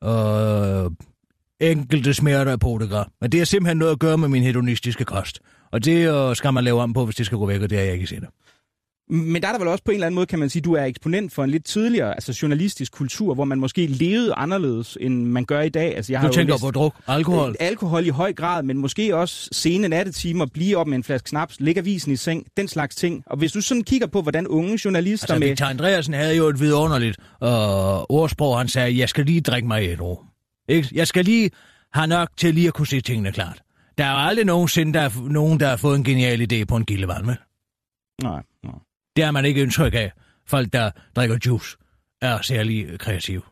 og enkelte smerter på det gør. Men det har simpelthen noget at gøre med min hedonistiske kost. Og det øh, skal man lave om på, hvis det skal gå væk, og det har jeg ikke set. Men der er der vel også på en eller anden måde, kan man sige, du er eksponent for en lidt tidligere, altså journalistisk kultur, hvor man måske levede anderledes, end man gør i dag. Altså, jeg du har tænker jo på druk, alkohol? Alkohol i høj grad, men måske også sene nattetimer, blive op med en flaske snaps, lægge avisen i seng, den slags ting. Og hvis du sådan kigger på, hvordan unge journalister altså, med... Victor Andreasen havde jo et vidunderligt øh, ordsprog, han sagde, jeg skal lige drikke mig et år. Ikke? Jeg skal lige have nok til lige at kunne se tingene klart. Der er jo aldrig nogensinde der er nogen, der har fået en genial idé på en gildevand, med. Nej, nej. Det har man ikke indtryk af. Folk, der drikker juice, er særlig kreative.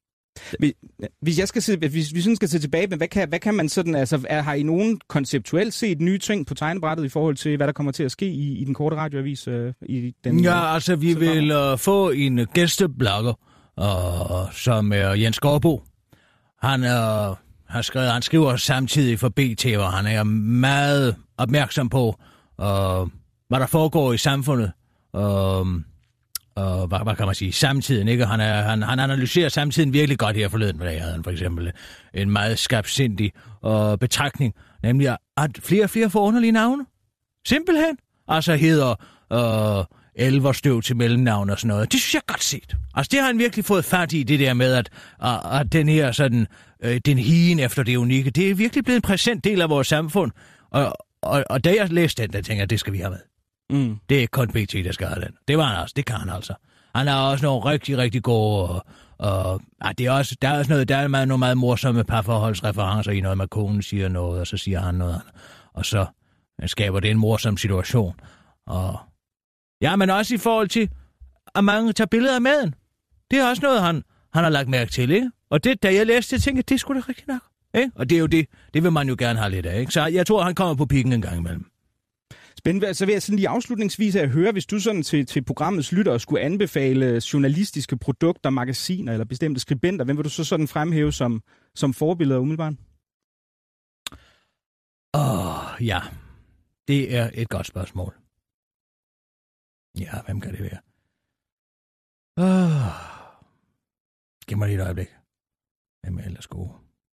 Hvis jeg skal se, hvis vi sådan skal se tilbage, men hvad kan, hvad kan man sådan, altså er, har I nogen konceptuelt set nye ting på tegnebrættet i forhold til, hvad der kommer til at ske i, i den korte radioavis? Øh, i den, ja, altså vi vil uh, få en gæsteblogger, uh, som er Jens Gårdbo. Han er... Uh, Han, skrevet, han skriver samtidig for B T, og han er meget opmærksom på, øh, hvad der foregår i samfundet. Øh, øh, hvad, hvad kan man sige? Samtiden, ikke? Han, er, han, han analyserer samtiden virkelig godt her forleden. Der havde han for eksempel en meget skarpsindig øh, betragtning, nemlig at flere og flere får underlige navne. Simpelthen. Altså hedder øh, Elverstøv til mellemnavn og sådan noget. Det synes jeg godt set. Altså det har han virkelig fået fat i, det der med, at, at, at den her sådan, øh, den higen efter det unikke, det er virkelig blevet en præsent del af vores samfund. Og, og, og da jeg læste den, der tænker jeg, at det skal vi have med. Mm. Det er ikke kun B T, der skal have den. Det var han altså, det kan han altså. Han har også nogle rigtig, rigtig gode, og, og ja, det er også, der er også noget, der er meget, nogle meget morsomme parforholdsreferencer i noget med, konen siger noget, og så siger han noget, og så skaber det en morsom situation. Og ja, men også i forhold til, at mange tager billeder af maden. Det er også noget, han, han har lagt mærke til, ikke? Og det, da jeg læste det, tænkte jeg, det skulle da rigtig nok. Ikke? Og det er jo det, det vil man jo gerne have lidt af, ikke? Så jeg tror, han kommer på pikken en gang imellem. Spændende. Så vil jeg sådan lige afslutningsvis at høre, hvis du sådan til, til programmets lyttere skulle anbefale journalistiske produkter, magasiner eller bestemte skribenter, hvem vil du så sådan fremhæve som, som forbilleder umiddelbart? Åh, oh, ja. Det er et godt spørgsmål. Ja, hvem kan det være? Åh. Oh. Giv mig lige et øjeblik. Hvem er ellers gode?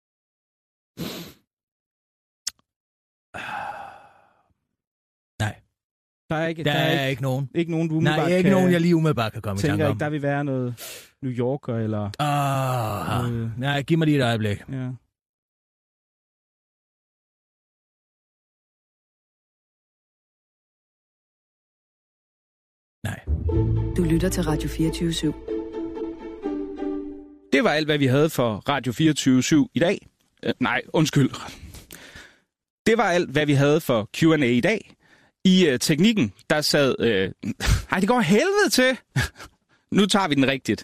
Nej. Der er ikke, der der er er ikke, ikke nogen. Ikke nogen, du umiddelbart Nej, ikke kan, nogen, jeg lige umiddelbart kan komme i tanke om. Ikke, der vil være noget New Yorker eller... Ah, øh, nej, giv mig lige et øjeblik. Ja. Nej. Du lytter til Radio fireogtyve syv. Det var alt, hvad vi havde for Radio fireogtyve syv i dag. Uh, nej, undskyld. Det var alt, hvad vi havde for Q and A i dag. I uh, teknikken, der sad... Uh... Ej, det går helvede til! Nu tager vi den rigtigt.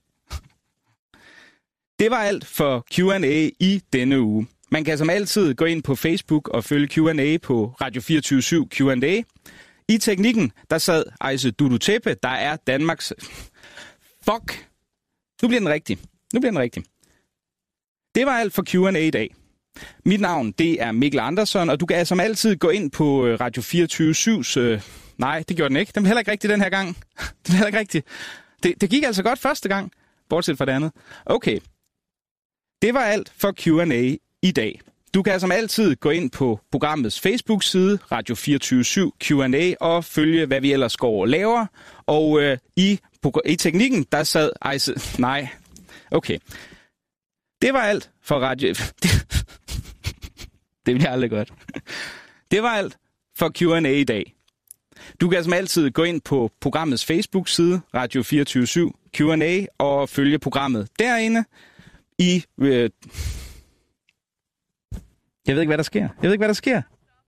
Det var alt for Q and A i denne uge. Man kan som altid gå ind på Facebook og følge Q and A på Radio fireogtyve syv Q and A. I teknikken, der sad Ejse Dudu Tepe, der er Danmarks... Fuck! Nu bliver den rigtig. Nu bliver den rigtig. Det var alt for Q and A i dag. Mit navn, det er Mikkel Andersson, og du kan som altid gå ind på Radio fireogtyve syvs... Øh... Nej, det gjorde den ikke. Den var heller ikke rigtig den her gang. Den var heller ikke rigtig. Det, det gik altså godt første gang, bortset fra det andet. Okay. Det var alt for Q and A i dag. Du kan som altid gå ind på programmets Facebook-side, Radio fireogtyve syv Q and A, og følge, hvad vi ellers går og laver. Og øh, i, i teknikken, der sad... Ej, nej. Okay. Det var alt for Radio... det bliver aldrig godt. Det var alt for Q and A i dag. Du kan som altid gå ind på programmets Facebook-side, Radio fireogtyve syv Q and A, og følge programmet derinde i... Øh... Jeg ved ikke, hvad der sker. Jeg ved ikke, hvad der sker.